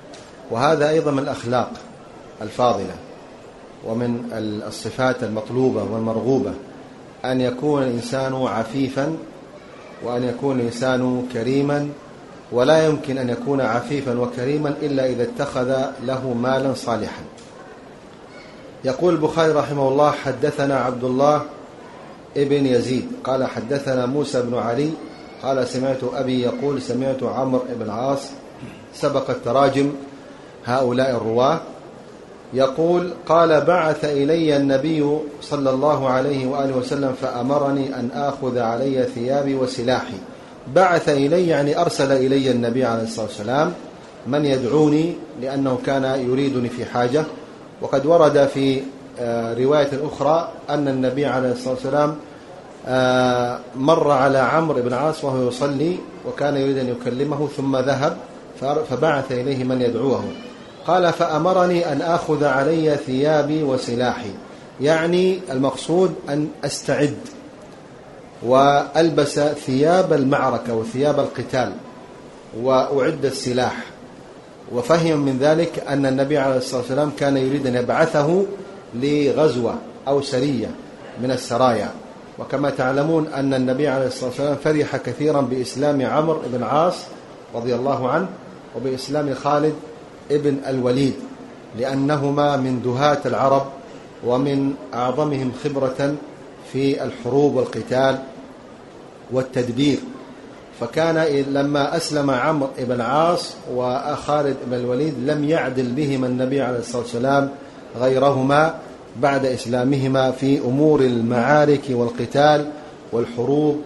وهذا أيضا من الأخلاق الفاضلة ومن الصفات المطلوبة والمرغوبة، أن يكون الإنسان عفيفا وأن يكون الإنسان كريما، ولا يمكن أن يكون عفيفا وكريما إلا إذا اتخذ له مالا صالحا. يقول البخاري رحمه الله: حدثنا عبد الله ابن يزيد قال حدثنا موسى بن علي قال سمعت أبي يقول سمعت عمرو بن عاص، سبقت تراجم هؤلاء الرواة. يقول: قال بعث إلي النبي صلى الله عليه وآله وسلم فأمرني أن آخذ علي ثيابي وسلاحي. بعث إلي يعني أرسل إلي النبي عليه الصلاة والسلام من يدعوني لأنه كان يريدني في حاجة. وقد ورد في رواية أخرى أن النبي عليه الصلاة والسلام مر على عمرو بن عاص وهو يصلي وكان يريد أن يكلمه ثم ذهب فبعث إليه من يدعوه. قال: فأمرني أن آخذ علي ثيابي وسلاحي، يعني المقصود أن أستعد وألبس ثياب المعركة وثياب القتال وأعد السلاح. وفهم من ذلك أن النبي عليه الصلاة والسلام كان يريد أن يبعثه لغزوة أو سرية من السرايا. وكما تعلمون أن النبي عليه الصلاة والسلام فرح كثيرا بإسلام عمرو بن عاص رضي الله عنه وبإسلام خالد ابن الوليد، لأنهما من دهاة العرب ومن أعظمهم خبرة في الحروب والقتال والتدبير. فكان لما أسلم عمرو بن عاص وخالد بن الوليد لم يعدل بهما النبي عليه الصلاة والسلام غيرهما بعد إسلامهما في أمور المعارك والقتال والحروب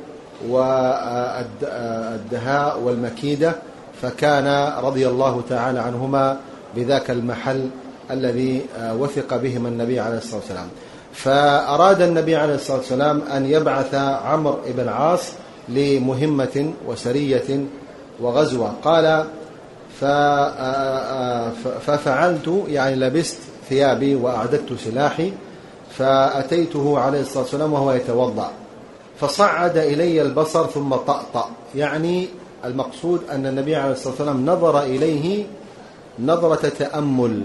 والدهاء والمكيدة، فكان رضي الله تعالى عنهما بذاك المحل الذي وثق بهما النبي عليه الصلاة والسلام. فأراد النبي عليه الصلاة والسلام أن يبعث عمرو بن عاص لمهمة وسرية وغزوة. قال: ففعلت يعني لبست ثيابي وأعددت سلاحي، فأتيته عليه الصلاة والسلام وهو يتوضأ، فصعد إلي البصر ثم طأطأ، يعني المقصود أن النبي عليه الصلاة والسلام نظر إليه نظرة تأمل،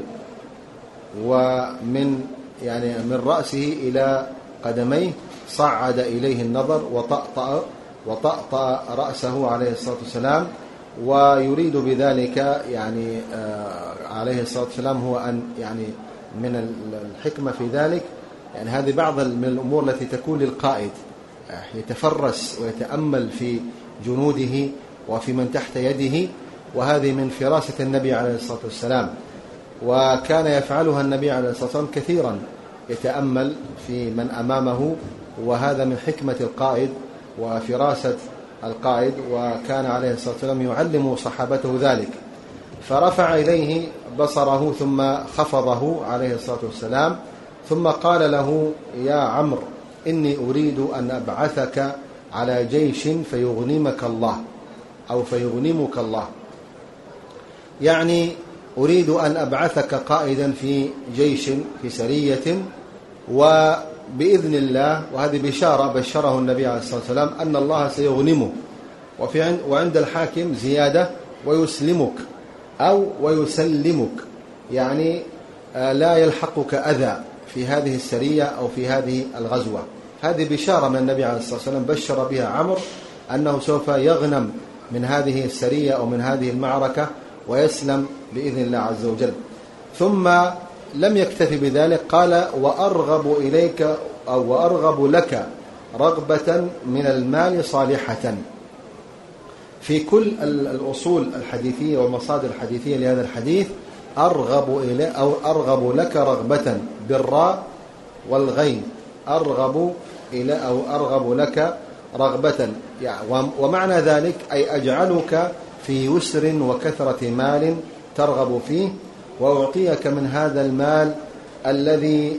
ومن يعني من رأسه إلى قدميه صعد إليه النظر وطأطأ وطأطأ رأسه عليه الصلاة والسلام، ويريد بذلك يعني عليه الصلاة والسلام هو أن يعني من الحكمة في ذلك، يعني هذه بعض من الأمور التي تكون للقائد، يتفرس ويتأمل في جنوده وفي من تحت يده، وهذه من فراسة النبي عليه الصلاة والسلام، وكان يفعلها النبي عليه الصلاة والسلام كثيرا، يتأمل في من أمامه، وهذا من حكمة القائد وفراسة القائد، وكان عليه الصلاة والسلام يعلم صحابته ذلك. فرفع إليه بصره ثم خفضه عليه الصلاة والسلام، ثم قال له: يا عمرو إني أريد أن أبعثك على جيش فيغنمك الله أو فيغنمك الله، يعني أريد أن أبعثك قائدا في جيش في سرية، وبإذن الله، وهذه بشارة بشره النبي عليه الصلاة والسلام أن الله سيغنمه. وفي وعند الحاكم زيادة: ويسلمك أو ويسلمك، يعني لا يلحقك أذى في هذه السرية أو في هذه الغزوة. هذه بشارة من النبي عليه الصلاة والسلام بشر بها عمرو أنه سوف يغنم من هذه السرية أو من هذه المعركة ويسلم بإذن الله عز وجل. ثم لم يكتفي بذلك، قال: وأرغب إليك أو وأرغب لك رغبة من المال صالحة. في كل الأصول الحديثية والمصادر الحديثية لهذا الحديث أرغب إلي أو أرغب لك رغبة بالراء والغين، أرغب إلى أو أرغب لك رغبة، يعني ومعنى ذلك أي أجعلك في يسر وكثرة مال ترغب فيه، وأعطيك من هذا المال الذي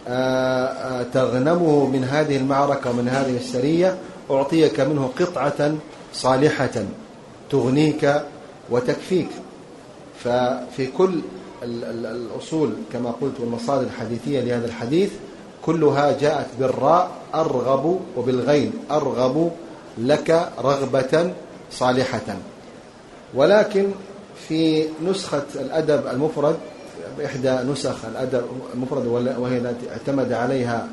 تغنمه من هذه المعركة ومن هذه السرية، أعطيك منه قطعة صالحة تغنيك وتكفيك. ففي كل الأصول كما قلت والمصادر الحديثية لهذا الحديث كلها جاءت بالراء أرغب وبالغين أرغب لك رغبة صالحة. ولكن في نسخة الأدب المفرد بإحدى نسخ الأدب المفرد وهي التي اعتمد عليها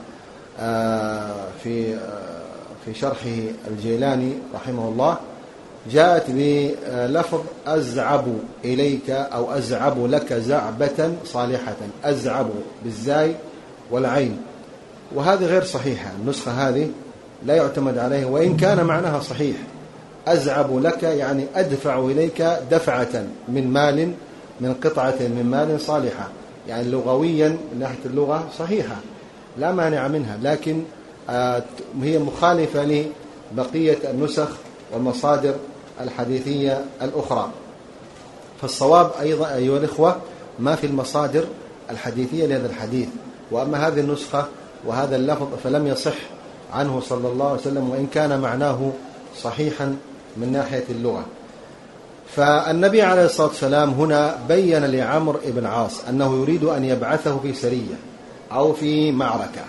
في في شرحه الجيلاني رحمه الله، جاءت بلفظ أزعب إليك أو أزعب لك زعبة صالحة، أزعب بالزاي والعين، وهذه غير صحيحة. النسخة هذه لا يعتمد عليها وإن كان معناها صحيح. أزعب لك يعني أدفع إليك دفعة من مال، من قطعة من مال صالحة، يعني لغويا من ناحية اللغة صحيحة لا مانع منها، لكن هي مخالفة لبقية النسخ والمصادر الحديثية الأخرى. فالصواب أيضا أيها الإخوة ما في المصادر الحديثية لهذا الحديث، وأما هذه النسخة وهذا اللفظ فلم يصح عنه صلى الله عليه وسلم وإن كان معناه صحيحا من ناحية اللغة. فالنبي عليه الصلاة والسلام هنا بين لعمرو بن عاص أنه يريد أن يبعثه في سرية أو في معركة،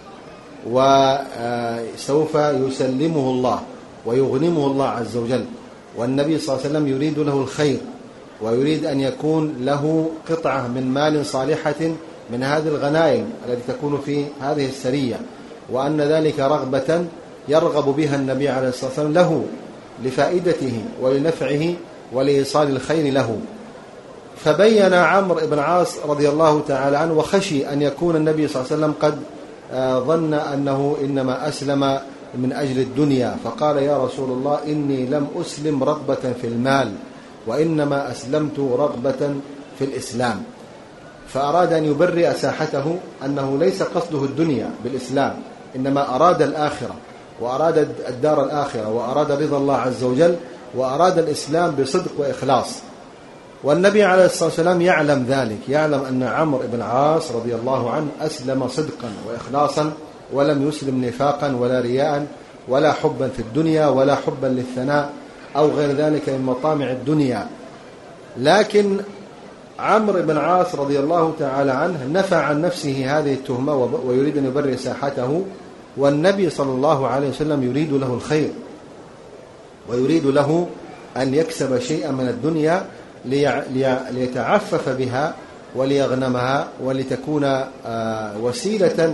وسوف يسلمه الله ويغنمه الله عز وجل، والنبي صلى الله عليه وسلم يريد له الخير ويريد أن يكون له قطعة من مال صالحة من هذه الغنائم التي تكون في هذه السرية، وأن ذلك رغبة يرغب بها النبي عليه الصلاة والسلام له لفائدته ولنفعه ولإيصال الخير له. فبين عمرو بن عاص رضي الله تعالى عنه وخشي أن يكون النبي صلى الله عليه وسلم قد ظن أنه إنما أسلم من أجل الدنيا، فقال يا رسول الله إني لم أسلم رغبة في المال وإنما أسلمت رغبة في الإسلام. فأراد أن يبرئ ساحته أنه ليس قصده الدنيا بالإسلام، إنما أراد الآخرة وأراد الدار الآخرة وأراد رضا الله عز وجل وأراد الإسلام بصدق وإخلاص. والنبي عليه الصلاة والسلام يعلم ذلك، يعلم أن عمرو بن عاص رضي الله عنه أسلم صدقا وإخلاصا ولم يسلم نفاقا ولا رياء ولا حبا في الدنيا ولا حبا للثناء أو غير ذلك من مطامع الدنيا. لكن عمرو بن عاص رضي الله تعالى عنه نفى عن نفسه هذه التهمة ويريد أن يبرئ ساحته، والنبي صلى الله عليه وسلم يريد له الخير ويريد له أن يكسب شيئا من الدنيا ليتعفف بها وليغنمها ولتكون وسيلة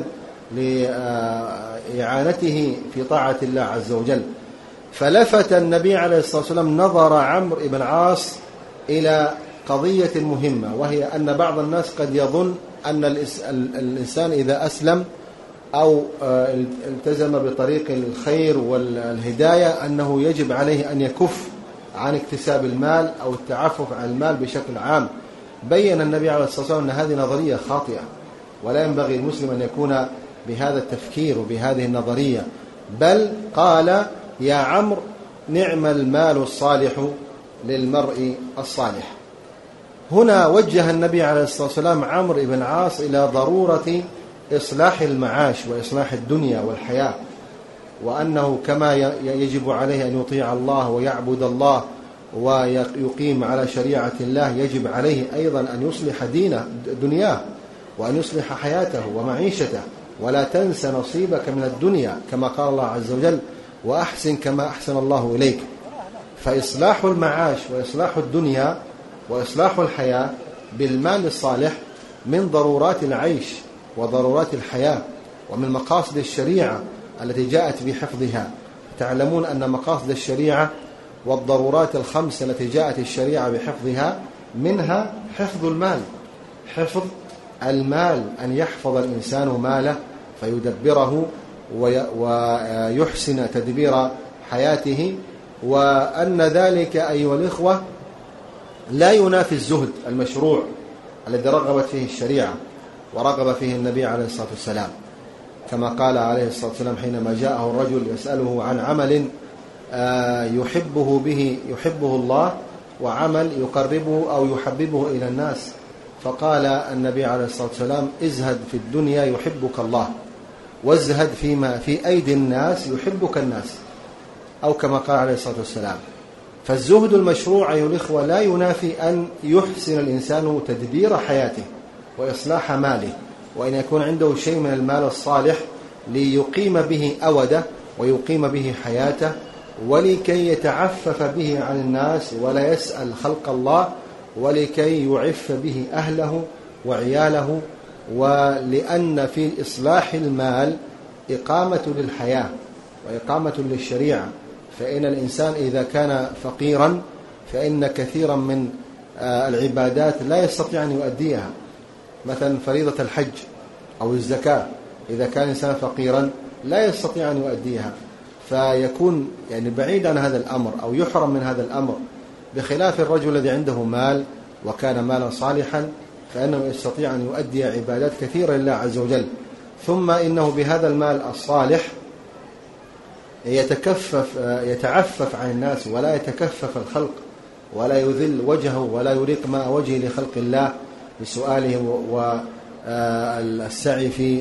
لإعانته في طاعة الله عز وجل. فلفت النبي عليه الصلاة والسلام نظر عمرو بن عاص إلى قضية مهمة، وهي أن بعض الناس قد يظن أن الإنسان إذا أسلم أو التزم بطريق الخير والهداية أنه يجب عليه أن يكف عن اكتساب المال أو التعفف عن المال بشكل عام. بين النبي عليه الصلاة والسلام أن هذه نظرية خاطئة، ولا ينبغي المسلم أن يكون بهذا التفكير وبهذه النظرية، بل قال يا عمرو نعم المال الصالح للمرء الصالح. هنا وجه النبي عليه الصلاة والسلام عمرو بن عاص إلى ضرورة إصلاح المعاش وإصلاح الدنيا والحياة، وأنه كما يجب عليه أن يطيع الله ويعبد الله ويقيم على شريعة الله، يجب عليه أيضا أن يصلح دينه دنياه وأن يصلح حياته ومعيشته، ولا تنس نصيبك من الدنيا كما قال الله عز وجل وأحسن كما أحسن الله إليك. فإصلاح المعاش وإصلاح الدنيا وإصلاح الحياة بالمال الصالح من ضرورات العيش وضرورات الحياة ومن مقاصد الشريعة التي جاءت بحفظها. تعلمون أن مقاصد الشريعة والضرورات الخمس التي جاءت الشريعة بحفظها منها حفظ المال، حفظ المال، أن يحفظ الإنسان ماله فيدبره ويحسن تدبير حياته، وأن ذلك أيها الإخوة لا ينافي الزهد المشروع الذي رغبت فيه الشريعة ورغب فيه النبي عليه الصلاة والسلام، كما قال عليه الصلاة والسلام حينما جاءه الرجل يسأله عن عمل يحبه به يحبه الله وعمل يقربه أو يحببه إلى الناس، فقال النبي عليه الصلاة والسلام ازهد في الدنيا يحبك الله وازهد فيما في أيدي الناس يحبك الناس، أو كما قال عليه الصلاة والسلام. فالزهد المشروع أيها الإخوة لا ينافي أن يحسن الإنسان تدبير حياته وإصلاح ماله، وأن يكون عنده شيء من المال الصالح ليقيم به أوده ويقيم به حياته ولكي يتعفف به عن الناس ولا يسأل خلق الله ولكي يعف به أهله وعياله، ولأن في إصلاح المال إقامة للحياة وإقامة للشريعة. فإن الإنسان إذا كان فقيرا فإن كثيرا من العبادات لا يستطيع أن يؤديها، مثلا فريضة الحج أو الزكاة، إذا كان إنسان فقيرا لا يستطيع أن يؤديها، فيكون يعني بعيد عن هذا الأمر أو يحرم من هذا الأمر، بخلاف الرجل الذي عنده مال وكان مالا صالحا فإنه يستطيع أن يؤدي عبادات كثيرة لله عز وجل. ثم إنه بهذا المال الصالح يتكفف يتعفف عن الناس ولا يتكفف الخلق ولا يذل وجهه ولا يريق ماء وجهه لخلق الله بسؤالهم والسعي في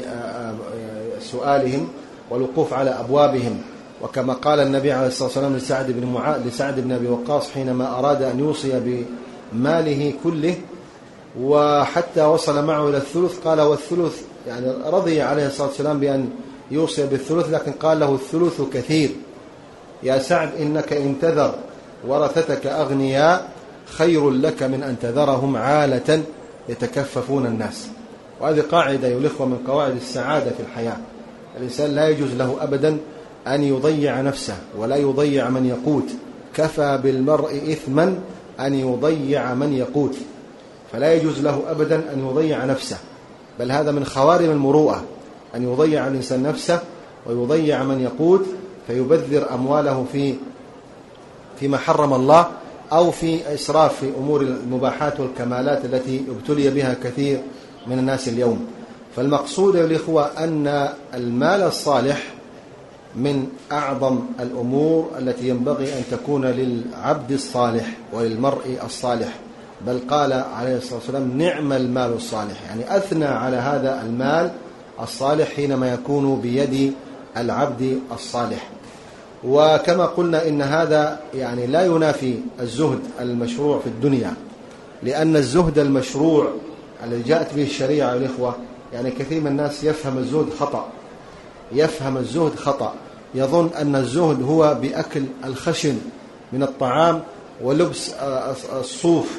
سؤالهم والوقوف على أبوابهم. وكما قال النبي عليه الصلاة والسلام لسعد بن معاذ لسعد بن أبي وقاص حينما أراد أن يوصي بماله كله وحتى وصل معه إلى الثلث، قال والثلث، يعني رضي عليه الصلاة والسلام بأن يوصي بالثلث، لكن قال له الثلث كثير يا سعد، إنك إن تذر ورثتك أغنياء خير لك من أن تذرهم عالة يتكففون الناس. وهذه قاعدة يلخوا من قواعد السعادة في الحياة. الإنسان لا يجوز له أبدا أن يضيع نفسه ولا يضيع من يقوت، كفى بالمرء إثما أن يضيع من يقوت، فلا يجوز له أبدا أن يضيع نفسه، بل هذا من خوارم المروءة أن يضيع الإنسان نفسه ويضيع من يقوت فيبذر أمواله في فيما حرم الله أو في إسراف في أمور المباحات والكمالات التي ابتلي بها كثير من الناس اليوم. فالمقصود يا الإخوة أن المال الصالح من أعظم الأمور التي ينبغي أن تكون للعبد الصالح وللمرء الصالح، بل قال عليه الصلاة والسلام نعم المال الصالح، يعني أثنى على هذا المال الصالح حينما يكون بيد العبد الصالح. وكما قلنا إن هذا يعني لا ينافي الزهد المشروع في الدنيا، لأن الزهد المشروع الذي جاءت به الشريعة يا الإخوة، يعني كثير من الناس يفهم الزهد خطأ يفهم الزهد خطأ يظن أن الزهد هو بأكل الخشن من الطعام ولبس الصوف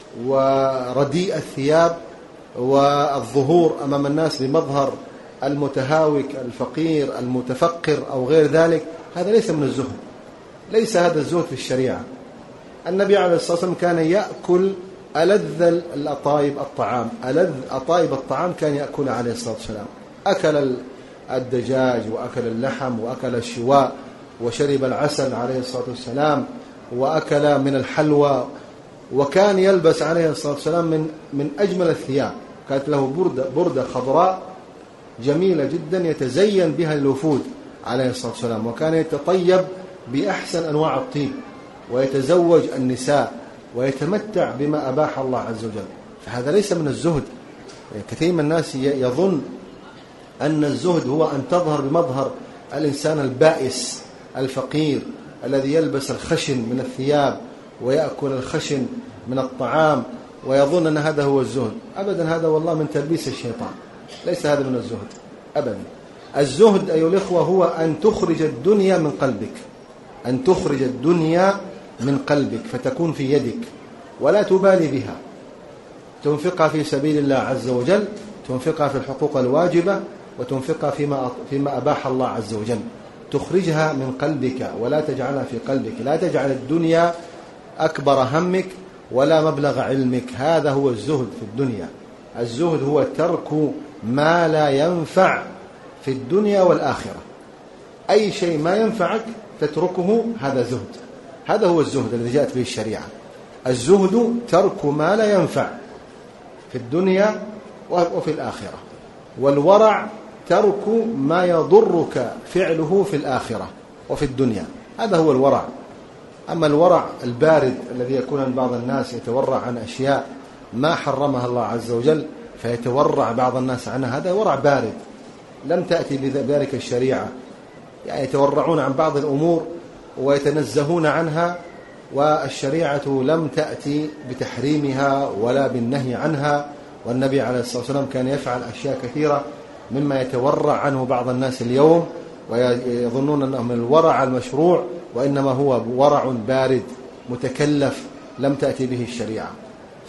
ورديء الثياب والظهور أمام الناس بمظهر المتهاوك الفقير المتفقر أو غير ذلك. هذا ليس من الزهد، ليس هذا الزهد في الشريعة. النبي عليه الصلاة والسلام كان يأكل ألذ الأطايب الطعام ألذ أطايب الطعام كان يأكل عليه الصلاة والسلام، أكل الدجاج وأكل اللحم وأكل الشواء وشرب العسل عليه الصلاة والسلام وأكل من الحلوى، وكان يلبس عليه الصلاة والسلام من من أجمل الثياب، كانت له بردة, بردة خضراء جميلة جدا يتزين بها الوفود عليه الصلاة والسلام، وكان يتطيب بأحسن أنواع الطيب ويتزوج النساء ويتمتع بما أباح الله عز وجل. فهذا ليس من الزهد. كثير من الناس يظن أن الزهد هو أن تظهر بمظهر الإنسان البائس الفقير الذي يلبس الخشن من الثياب ويأكل الخشن من الطعام ويظن أن هذا هو الزهد. أبدا، هذا والله من تلبيس الشيطان، ليس هذا من الزهد أبدا. الزهد أيها الإخوة هو أن تخرج الدنيا من قلبك، أن تخرج الدنيا من قلبك فتكون في يدك ولا تبالي بها، تنفقها في سبيل الله عز وجل، تنفقها في الحقوق الواجبة وتنفقها فيما فيما أباح الله عز وجل، تخرجها من قلبك ولا تجعلها في قلبك. لا تجعل الدنيا أكبر همك ولا مبلغ علمك. هذا هو الزهد في الدنيا. الزهد هو ترك ما لا ينفع في الدنيا والآخرة. أي شيء ما ينفعك تتركه، هذا زهد. هذا هو الزهد الذي جاءت به الشريعة. الزهد ترك ما لا ينفع في الدنيا وفي الآخرة، والورع ترك ما يضرك فعله في الآخرة وفي الدنيا. هذا هو الورع. أما الورع البارد الذي يكون بعض الناس يتورع عن أشياء ما حرمها الله عز وجل فيتورع بعض الناس عنها، هذا ورع بارد لم تأتي بذلك الشريعة. يعني يتورعون عن بعض الأمور ويتنزهون عنها، والشريعة لم تأتي بتحريمها ولا بالنهي عنها. والنبي عليه الصلاة والسلام كان يفعل أشياء كثيرة مما يتورع عنه بعض الناس اليوم ويظنون أنه من الورع المشروع، وإنما هو ورع بارد متكلف لم تأتي به الشريعة.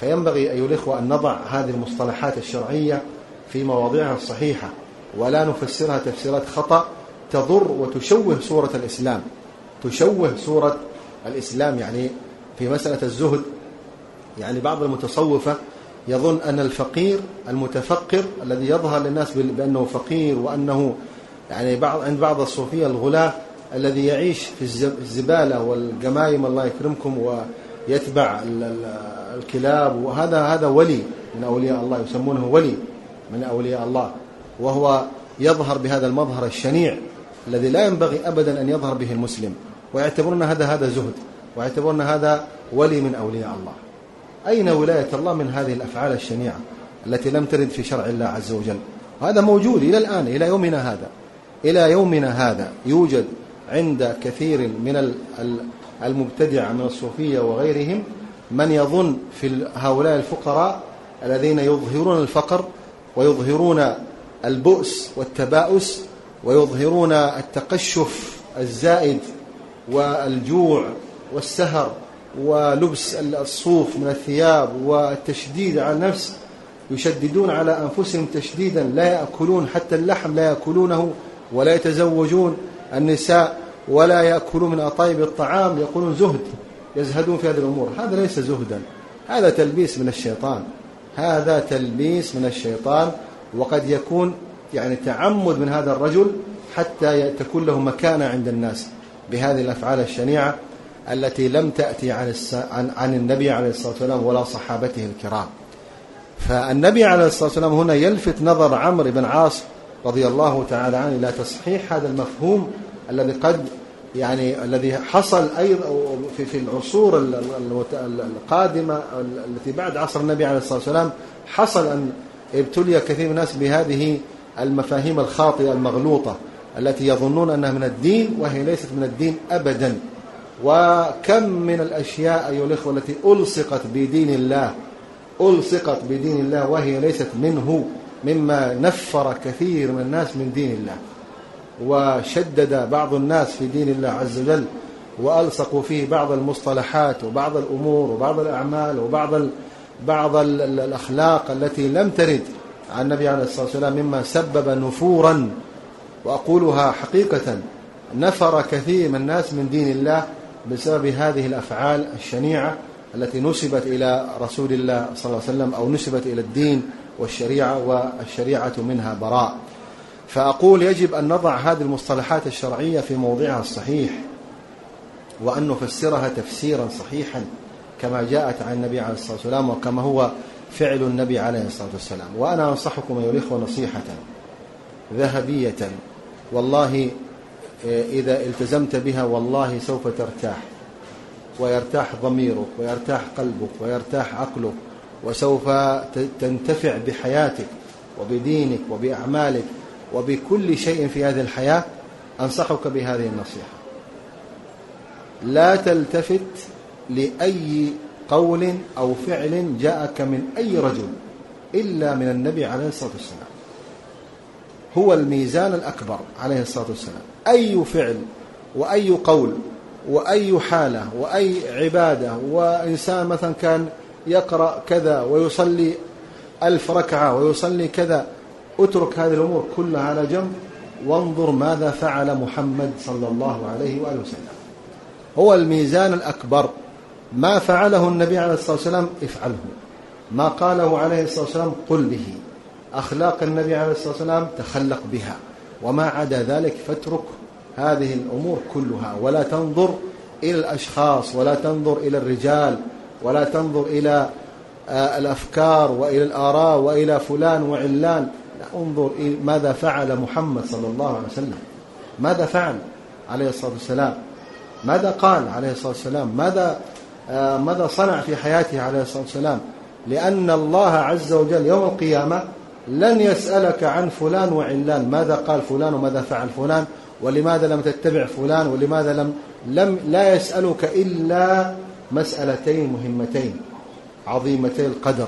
فينبغي أيها الإخوة أن نضع هذه المصطلحات الشرعية في مواضعها الصحيحة، ولا نفسرها تفسيرات خطأ تضر وتشوه صورة الإسلام، تشوه صورة الإسلام. يعني في مسألة الزهد، يعني بعض المتصوفة يظن أن الفقير المتفقر الذي يظهر للناس بأنه فقير، وأنه يعني بعض عند بعض الصوفية الغلاة الذي يعيش في الزبالة والجمايم الله يكرمكم ويتبع الكلاب، وهذا هذا ولي من أولياء الله، يسمونه ولي من أولياء الله، وهو يظهر بهذا المظهر الشنيع الذي لا ينبغي أبدا أن يظهر به المسلم، ويعتبرون هذا هذا زهد، ويعتبرون هذا ولي من أولياء الله. أين ولاية الله من هذه الأفعال الشنيعة التي لم ترد في شرع الله عز وجل؟ وهذا موجود إلى الآن، إلى يومنا هذا، إلى يومنا هذا يوجد عند كثير من المبتدعة من الصوفية وغيرهم من يظن في هؤلاء الفقراء الذين يظهرون الفقر ويظهرون البؤس والتباؤس ويظهرون التقشف الزائد والجوع والسهر ولبس الصوف من الثياب والتشديد على النفس، يشددون على أنفسهم تشديدا، لا يأكلون حتى اللحم لا يأكلونه، ولا يتزوجون النساء، ولا يأكلون من أطايب الطعام، يقولون زهد، يزهدون في هذه الأمور. هذا ليس زهدا، هذا تلبيس من الشيطان، هذا تلبيس من الشيطان، وقد يكون يعني تعمد من هذا الرجل حتى تكون له مكانة عند الناس بهذه الأفعال الشنيعة التي لم تأتي عن, عن, عن النبي عليه الصلاة والسلام ولا صحابته الكرام. فالنبي عليه الصلاة والسلام هنا يلفت نظر عمرو بن عاص رضي الله تعالى عنه إلى تصحيح هذا المفهوم الذي قد يعني الذي حصل أيضا في في العصور القادمة التي بعد عصر النبي عليه الصلاة والسلام، حصل أن ابتلي كثير من الناس بهذه المفاهيم الخاطئة المغلوطة التي يظنون أنها من الدين وهي ليست من الدين أبدا. وكم من الأشياء أيها الأخوة التي ألصقت بدين الله ألصقت بدين الله وهي ليست منه، مما نفر كثير من الناس من دين الله، وشدد بعض الناس في دين الله عز وجل، وألصقوا فيه بعض المصطلحات وبعض الأمور وبعض الأعمال وبعض ال... بعض ال... الأخلاق التي لم ترد عن النبي عليه الصلاة والسلام، مما سبب نفورا، وأقولها حقيقة، نفر كثير من الناس من دين الله بسبب هذه الأفعال الشنيعة التي نسبت إلى رسول الله صلى الله عليه وسلم أو نسبت إلى الدين والشريعة، والشريعة منها براء. فأقول يجب أن نضع هذه المصطلحات الشرعية في موضعها الصحيح، وأن نفسرها تفسيرا صحيحا كما جاءت عن النبي عليه الصلاة والسلام وكما هو فعل النبي عليه الصلاة والسلام. وأنا أنصحكم أيها الإخوة نصيحة ذهبية، والله إذا التزمت بها والله سوف ترتاح، ويرتاح ضميرك ويرتاح قلبك ويرتاح عقلك، وسوف تنتفع بحياتك وبدينك وبأعمالك وبكل شيء في هذه الحياة. أنصحك بهذه النصيحة: لا تلتفت لأي قول أو فعل جاءك من أي رجل إلا من النبي عليه الصلاة والسلام، هو الميزان الأكبر عليه الصلاة والسلام. أي فعل وأي قول وأي حالة وأي عبادة، وإنسان مثلا كان يقرأ كذا ويصلي ألف ركعة ويصلي كذا، اترك هذه الأمور كلها على جنب وانظر ماذا فعل محمد صلى الله عليه وآله وسلم. هو الميزان الأكبر، ما فعله النبي عليه الصلاة والسلام افعله، ما قاله عليه الصلاة والسلام قل به، أخلاق النبي عليه الصلاة والسلام تخلق بها، وما عدا ذلك فاترك هذه الأمور كلها، ولا تنظر إلى الأشخاص ولا تنظر إلى الرجال ولا تنظر إلى الأفكار وإلى الآراء وإلى فلان وعلان، لا، انظر إلى ماذا فعل محمد صلى الله عليه وسلم، ماذا فعل عليه الصلاة والسلام، ماذا قال عليه الصلاة والسلام، ماذا ماذا صنع في حياته عليه الصلاة والسلام. لأن الله عز وجل يوم القيامة لن يسألك عن فلان وعلان، ماذا قال فلان وماذا فعل فلان ولماذا لم تتبع فلان ولماذا لم, لم لا يسألك إلا مسألتين مهمتين عظيمتي القدر: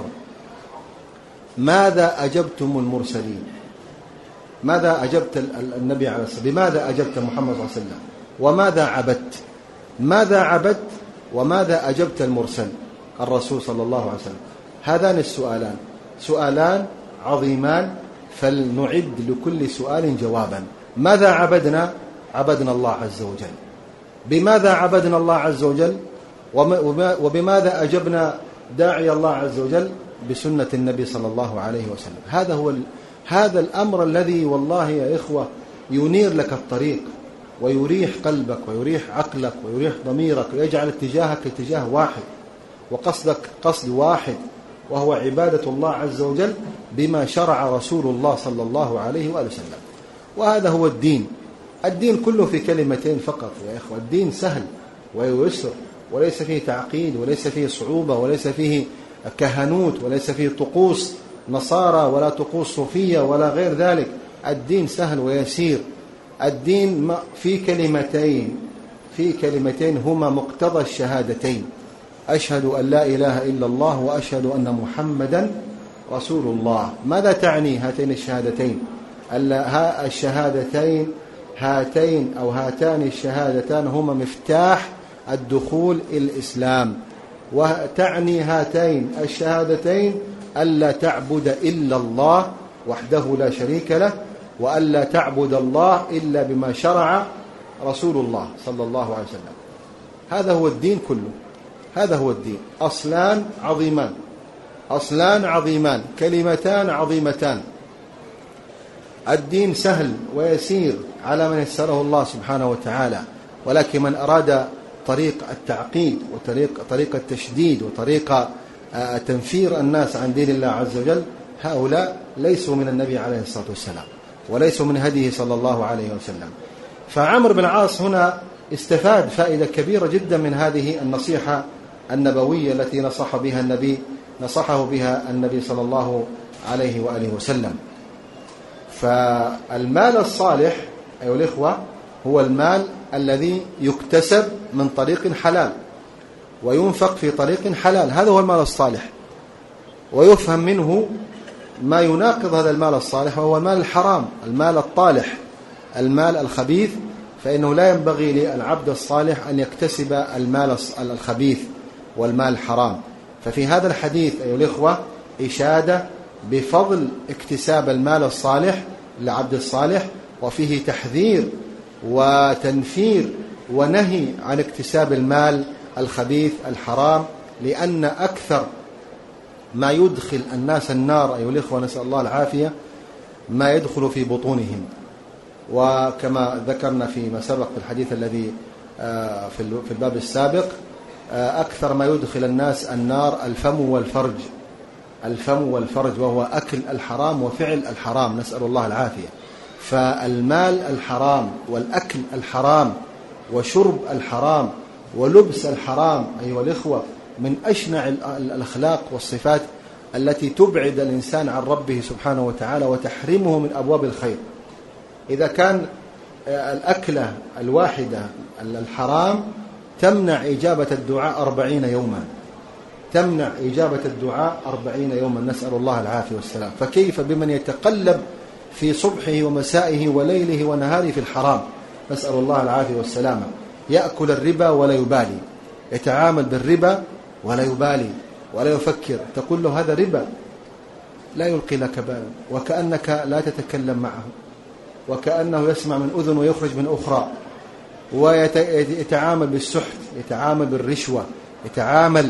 ماذا أجبتم المرسلين، ماذا أجبت النبي عليه الصلاة والسلام، بماذا أجبت محمد صلى الله عليه وسلم، وماذا عبدت، ماذا عبدت وماذا أجبت المرسل الرسول صلى الله عليه وسلم. هذان السؤالان سؤالان عظيمان، فلنعد لكل سؤال جوابا. ماذا عبدنا؟ عبدنا الله عز وجل. بماذا عبدنا الله عز وجل؟ وبماذا أجبنا داعي الله عز وجل؟ بسنة النبي صلى الله عليه وسلم. هذا هو ال... هذا الأمر الذي والله يا إخوة ينير لك الطريق ويريح قلبك ويريح عقلك ويريح ضميرك ويجعل اتجاهك اتجاه واحد وقصدك قصد واحد، وهو عبادة الله عز وجل بما شرع رسول الله صلى الله عليه وآله وسلم. وهذا هو الدين. الدين كله في كلمتين فقط يا إخوة. الدين سهل ويسر، وليس فيه تعقيد، وليس فيه صعوبة، وليس فيه كهنوت، وليس فيه طقوس نصارى ولا طقوس صوفية ولا غير ذلك. الدين سهل ويسير. الدين في كلمتين في كلمتين هما مقتضى الشهادتين: أشهد أن لا إله إلا الله وأشهد أن محمدا رسول الله. ماذا تعني هاتين الشهادتين؟ الشهادتين هاتين أو هاتان الشهادتان هما مفتاح الدخول إلى الإسلام. وتعني هاتين الشهادتين ألا تعبد إلا الله وحده لا شريك له، وألا تعبد الله إلا بما شرع رسول الله صلى الله عليه وسلم. هذا هو الدين كله. هذا هو الدين. أصلان عظيمان أصلان عظيمان كلمتان عظيمتان. الدين سهل ويسير على من يسره الله سبحانه وتعالى، ولكن من أراد طريق التعقيد وطريق طريق التشديد وطريق تنفير الناس عن دين الله عز وجل، هؤلاء ليسوا من النبي عليه الصلاة والسلام وليسوا من هديه صلى الله عليه وسلم. فعمرو بن العاص هنا استفاد فائدة كبيرة جدا من هذه النصيحة النبوية التي نصح بها النبي نصحه بها النبي صلى الله عليه وآله وسلم. فالمال الصالح أيها الإخوة هو المال الذي يكتسب من طريق حلال وينفق في طريق حلال. هذا هو المال الصالح. ويفهم منه ما يناقض هذا المال الصالح، وهو المال الحرام، المال الطالح، المال الخبيث. فإنه لا ينبغي للعبد الصالح أن يكتسب المال الخبيث والمال الحرام. ففي هذا الحديث أيها الإخوة إشادة بفضل اكتساب المال الصالح للعبد الصالح، وفيه تحذير وتنفير ونهي عن اكتساب المال الخبيث الحرام، لأن أكثر ما يدخل الناس النار أيها الإخوة نسأل الله العافية ما يدخل في بطونهم. وكما ذكرنا فيما سبق في الحديث الذي في الباب السابق، أكثر ما يدخل الناس النار الفم والفرج الفم والفرج وهو أكل الحرام وفعل الحرام، نسأل الله العافية. فالمال الحرام والأكل الحرام وشرب الحرام ولبس الحرام أيها الإخوة من أشنع الأخلاق والصفات التي تبعد الإنسان عن ربه سبحانه وتعالى وتحرمه من أبواب الخير. إذا كان الأكلة الواحدة الحرام تمنع إجابة الدعاء أربعين يوما تمنع إجابة الدعاء أربعين يوما نسأل الله العافية والسلام. فكيف بمن يتقلب في صبحه ومسائه وليله ونهاره في الحرام؟ نسأل الله العافية والسلام. يأكل الربا ولا يبالي، يتعامل بالربا ولا يبالي ولا يفكر. تقول له هذا ربا لا يلقي لك بالا، وكأنك لا تتكلم معه، وكأنه يسمع من أذن ويخرج من أخرى. ويتعامل بالسحت، يتعامل بالرشوة، يتعامل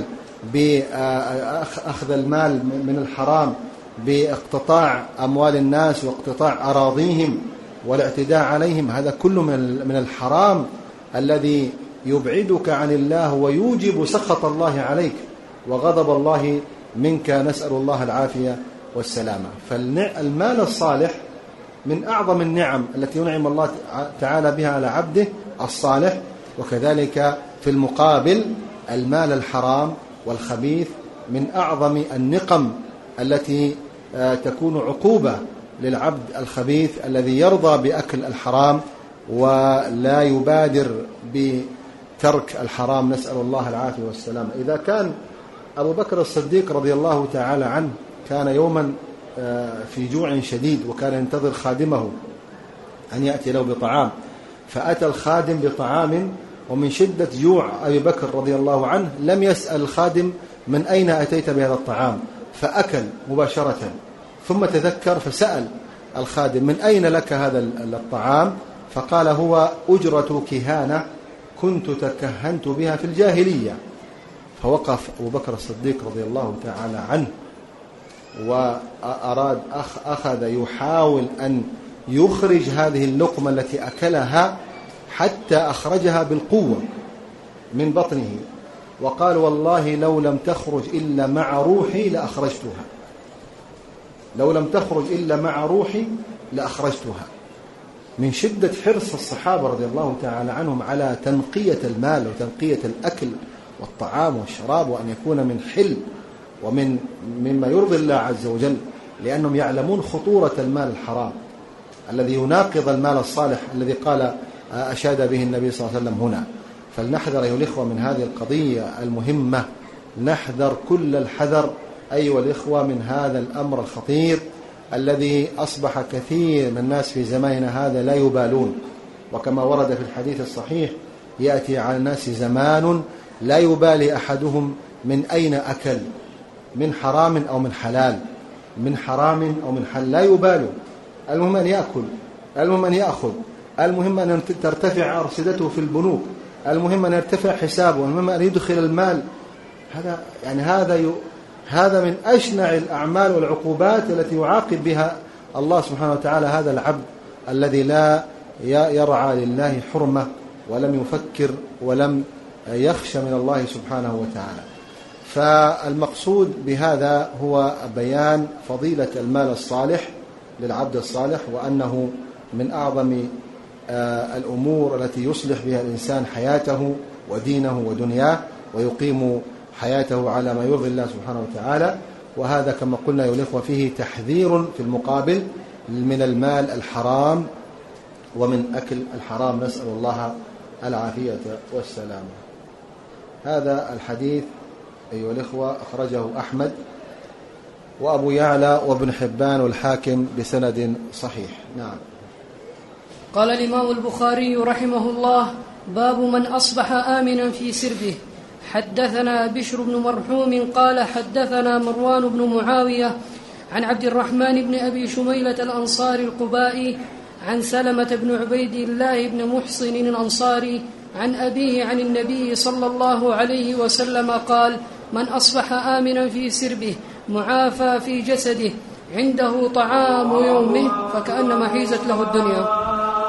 بأخذ المال من الحرام، باقتطاع أموال الناس واقتطاع أراضيهم والاعتداء عليهم. هذا كله من الحرام الذي يبعدك عن الله ويوجب سخط الله عليك وغضب الله منك، نسأل الله العافية والسلامة. فالمال الصالح من أعظم النعم التي ينعم الله تعالى بها على عبده الصالح. وكذلك في المقابل المال الحرام والخبيث من أعظم النقم التي تكون عقوبة للعبد الخبيث الذي يرضى بأكل الحرام ولا يبادر بترك الحرام، نسأل الله العافية والسلام. إذا كان أبو بكر الصديق رضي الله تعالى عنه كان يوما في جوع شديد، وكان ينتظر خادمه أن يأتي له بطعام، فأتى الخادم بطعام، ومن شدة جوع أبي بكر رضي الله عنه لم يسأل الخادم من أين أتيت بهذا الطعام، فأكل مباشرة، ثم تذكر فسأل الخادم: من أين لك هذا الطعام؟ فقال: هو أجرة كهانة كنت تكهنت بها في الجاهلية. فوقف أبو بكر الصديق رضي الله تعالى عنه وأراد أخ أخذ يحاول أن يخرج هذه اللقمة التي أكلها حتى أخرجها بالقوة من بطنه، وقال: والله لو لم تخرج إلا مع روحي لأخرجتها، لو لم تخرج إلا مع روحي لأخرجتها. من شدة حرص الصحابة رضي الله تعالى عنهم على تنقية المال وتنقية الأكل والطعام والشراب، وأن يكون من حل ومن مما يرضي الله عز وجل، لأنهم يعلمون خطورة المال الحرام الذي يناقض المال الصالح الذي قال أشاد به النبي صلى الله عليه وسلم هنا. فلنحذر أيها الإخوة من هذه القضية المهمة، نحذر كل الحذر أيها الإخوة من هذا الأمر الخطير الذي أصبح كثير من الناس في زماننا هذا لا يبالون. وكما ورد في الحديث الصحيح: يأتي على الناس زمان لا يبالي أحدهم من أين أكل، من حرام أو من حلال، من حرام أو من حلال، لا يبالوا، المهم أن يأكل، المهم أن يأخذ، المهم أن ترتفع أرصدته في البنوك، المهم أن يرتفع حسابه، المهم أن يدخل المال. هذا يعني هذا ي... هذا من أشنع الأعمال والعقوبات التي يعاقب بها الله سبحانه وتعالى هذا العبد الذي لا يرعى لله حرمة ولم يفكر ولم يخشى من الله سبحانه وتعالى. فالمقصود بهذا هو بيان فضيلة المال الصالح للعبد الصالح، وأنه من أعظم الأمور التي يصلح بها الإنسان حياته ودينه ودنياه، ويقيم حياته على ما يرضي الله سبحانه وتعالى. وهذا كما قلنا أيها الإخوة فيه تحذير في المقابل من المال الحرام ومن أكل الحرام، نسأل الله العافية والسلامة. هذا الحديث أيها الإخوة أخرجه أحمد وأبو يعلى وابن حبان والحاكم بسند صحيح. نعم. قال الإمام البخاري رحمه الله: باب من أصبح آمنا في سربه. حدثنا بشر بن مرحوم قال حدثنا مروان بن معاوية عن عبد الرحمن بن أبي شميلة الأنصاري القبائي عن سلمة بن عبيد الله بن محصن الأنصاري عن أبيه عن النبي صلى الله عليه وسلم قال: من أصبح آمنا في سربه معافى في جسده عنده طعام يومه فكأنما حيزت له الدنيا.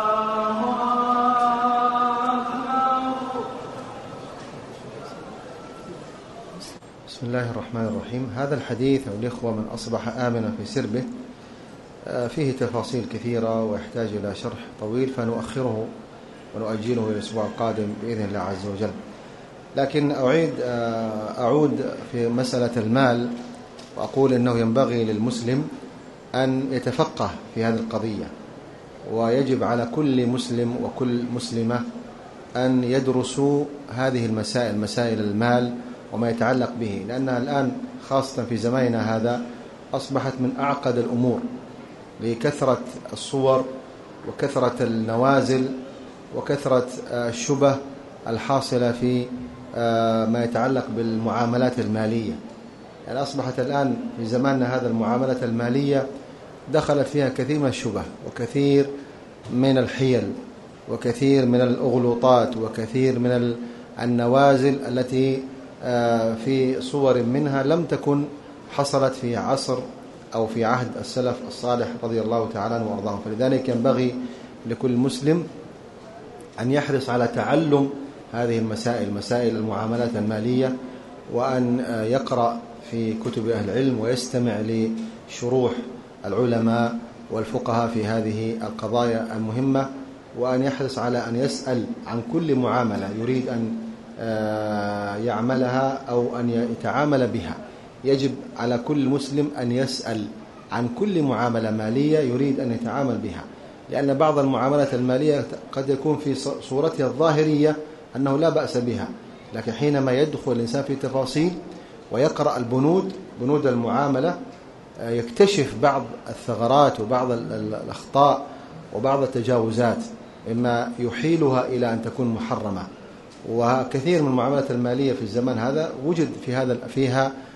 بسم الله الرحمن الرحيم. هذا الحديث أو الإخوة من أصبح آمنا في سربه فيه تفاصيل كثيرة ويحتاج إلى شرح طويل، فنؤخره ونؤجله إلى الأسبوع القادم بإذن الله عز وجل. لكن أعيد أعود في مسألة المال وأقول إنه ينبغي للمسلم أن يتفقه في هذه القضية، ويجب على كل مسلم وكل مسلمة أن يدرسوا هذه المسائل، مسائل المال وما يتعلق به، لأنها الآن خاصة في زماننا هذا أصبحت من أعقد الأمور لكثرة الصور وكثرة النوازل وكثرة الشبه الحاصلة في ما يتعلق بالمعاملات المالية. يعني أصبحت الآن في زماننا هذا المعاملات المالية دخلت فيها كثير من الشبه وكثير من الحيل وكثير من الأغلوطات وكثير من النوازل التي في صور منها لم تكن حصلت في عصر أو في عهد السلف الصالح رضي الله تعالى عنه وأرضاهم. فلذلك ينبغي لكل مسلم أن يحرص على تعلم هذه المسائل، مسائل المعاملات المالية، وأن يقرأ في كتب أهل العلم ويستمع لشروح العلماء والفقهاء في هذه القضايا المهمة، وأن يحرص على أن يسأل عن كل معاملة يريد أن يعملها أو أن يتعامل بها. يجب على كل مسلم أن يسأل عن كل معاملة مالية يريد أن يتعامل بها، لأن بعض المعاملات المالية قد يكون في صورتها الظاهرية أنه لا بأس بها، لكن حينما يدخل الإنسان في تفاصيل ويقرأ البنود بنود المعاملة يكتشف بعض الثغرات وبعض الأخطاء وبعض التجاوزات مما يحيلها إلى أن تكون محرمة. وكثير من المعاملات المالية في الزمان هذا وجد في هذا فيها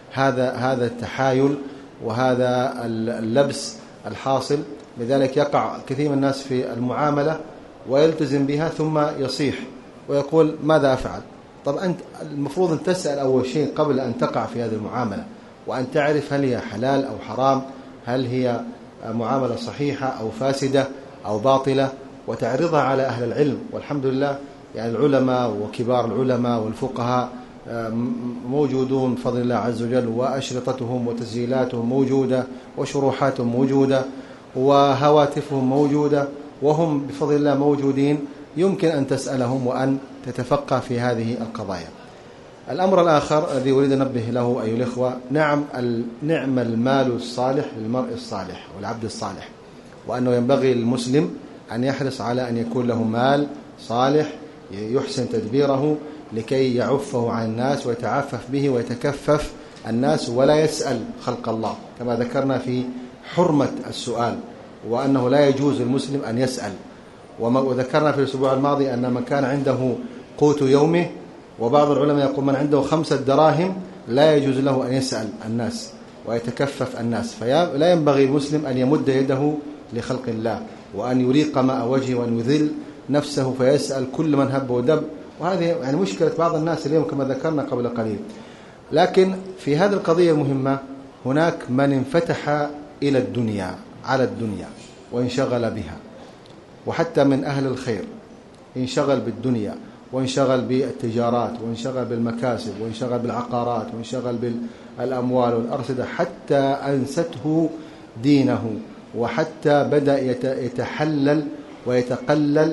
هذا هذا التحايل وهذا اللبس الحاصل. لذلك يقع كثير من الناس في المعاملة ويلتزم بها ثم يصيح ويقول ماذا أفعل؟ طب أنت المفروض أن تسأل أول شيء قبل أن تقع في هذه المعاملة، وأن تعرف هل هي حلال أو حرام، هل هي معاملة صحيحة أو فاسدة أو باطلة، وتعرضها على أهل العلم. والحمد لله يعني العلماء وكبار العلماء والفقهاء موجودون بفضل الله عز وجل، وأشرطتهم وتسجيلاتهم موجودة وشروحاتهم موجودة وهواتفهم موجودة، وهم بفضل الله موجودين، يمكن أن تسألهم وأن تتفقه في هذه القضايا. الأمر الآخر الذي أريد أن أنبه له أيها الإخوة، نعم نعم المال الصالح للمرء الصالح والعبد الصالح، وأنه ينبغي للمسلم أن يحرص على أن يكون له مال صالح يحسن تدبيره لكي يعفه عن الناس ويتعفف به ويتكفف الناس ولا يسأل خلق الله، كما ذكرنا في حرمة السؤال وأنه لا يجوز للمسلم أن يسأل. وذكرنا في الأسبوع الماضي أن من كان عنده قوت يومه، وبعض العلماء يقول من عنده خمسة دراهم لا يجوز له أن يسأل الناس ويتكفف الناس. فلا ينبغي المسلم أن يمد يده لخلق الله وأن يريق ماء وجهه وأن يذل نفسه فيسأل كل من هب ودب، وهذه يعني مشكلة بعض الناس اليوم كما ذكرنا قبل قليل. لكن في هذه القضية المهمة هناك من انفتح إلى الدنيا على الدنيا وانشغل بها، وحتى من أهل الخير انشغل بالدنيا وانشغل بالتجارات وانشغل بالمكاسب وانشغل بالعقارات وانشغل بالأموال والأرصدة حتى أنسته دينه، وحتى بدأ يتحلل ويتقلل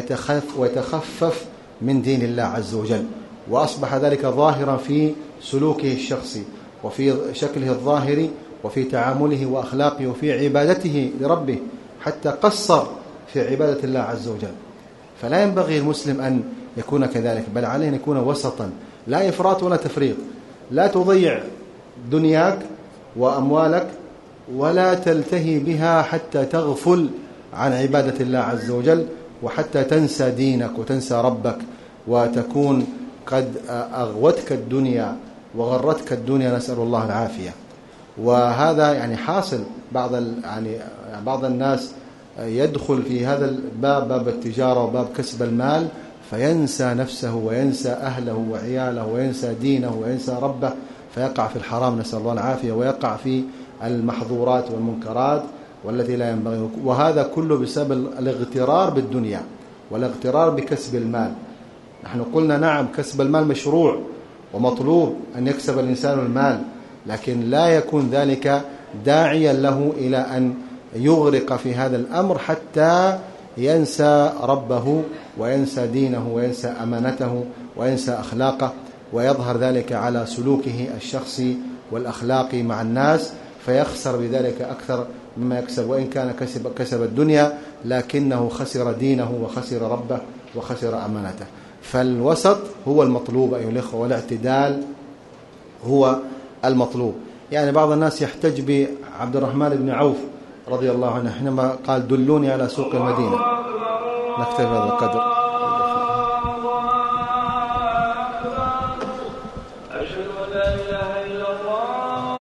ويتخفف من دين الله عز وجل، وأصبح ذلك ظاهرا في سلوكه الشخصي وفي شكله الظاهري وفي تعامله وأخلاقه وفي عبادته لربه، حتى قصر في عبادة الله عز وجل. فلا ينبغي المسلم أن يكون كذلك، بل عليه أن يكون وسطا، لا إفراط ولا تفريط. لا تضيع دنياك وأموالك ولا تلتهي بها حتى تغفل عن عبادة الله عز وجل، وحتى تنسى دينك وتنسى ربك وتكون قد أغوتك الدنيا وغرتك الدنيا، نسأل الله العافية. وهذا يعني حاصل. بعض يعني بعض الناس يدخل في هذا الباب، باب التجارة وباب كسب المال، فينسى نفسه وينسى أهله وعياله وينسى دينه وينسى ربه، فيقع في الحرام، نسأل الله العافية، ويقع في المحظورات والمنكرات والتي لا ينبغي. وهذا كله بسبب الاغترار بالدنيا والاغترار بكسب المال. نحن قلنا نعم كسب المال مشروع ومطلوب أن يكسب الإنسان المال، لكن لا يكون ذلك داعيا له إلى أن يغرق في هذا الأمر حتى ينسى ربه وينسى دينه وينسى أمانته وينسى أخلاقه، ويظهر ذلك على سلوكه الشخصي والأخلاقي مع الناس، فيخسر بذلك أكثر مما يكسب. وإن كان كسب, كسب الدنيا لكنه خسر دينه وخسر ربه وخسر أمانته. فالوسط هو المطلوب أيها الأخوة، والاعتدال هو المطلوب. يعني بعض الناس يحتج بعبد الرحمن بن عوف رضي الله عنه حينما قال دلوني على سوق المدينة. نكتفي بهذا القدر.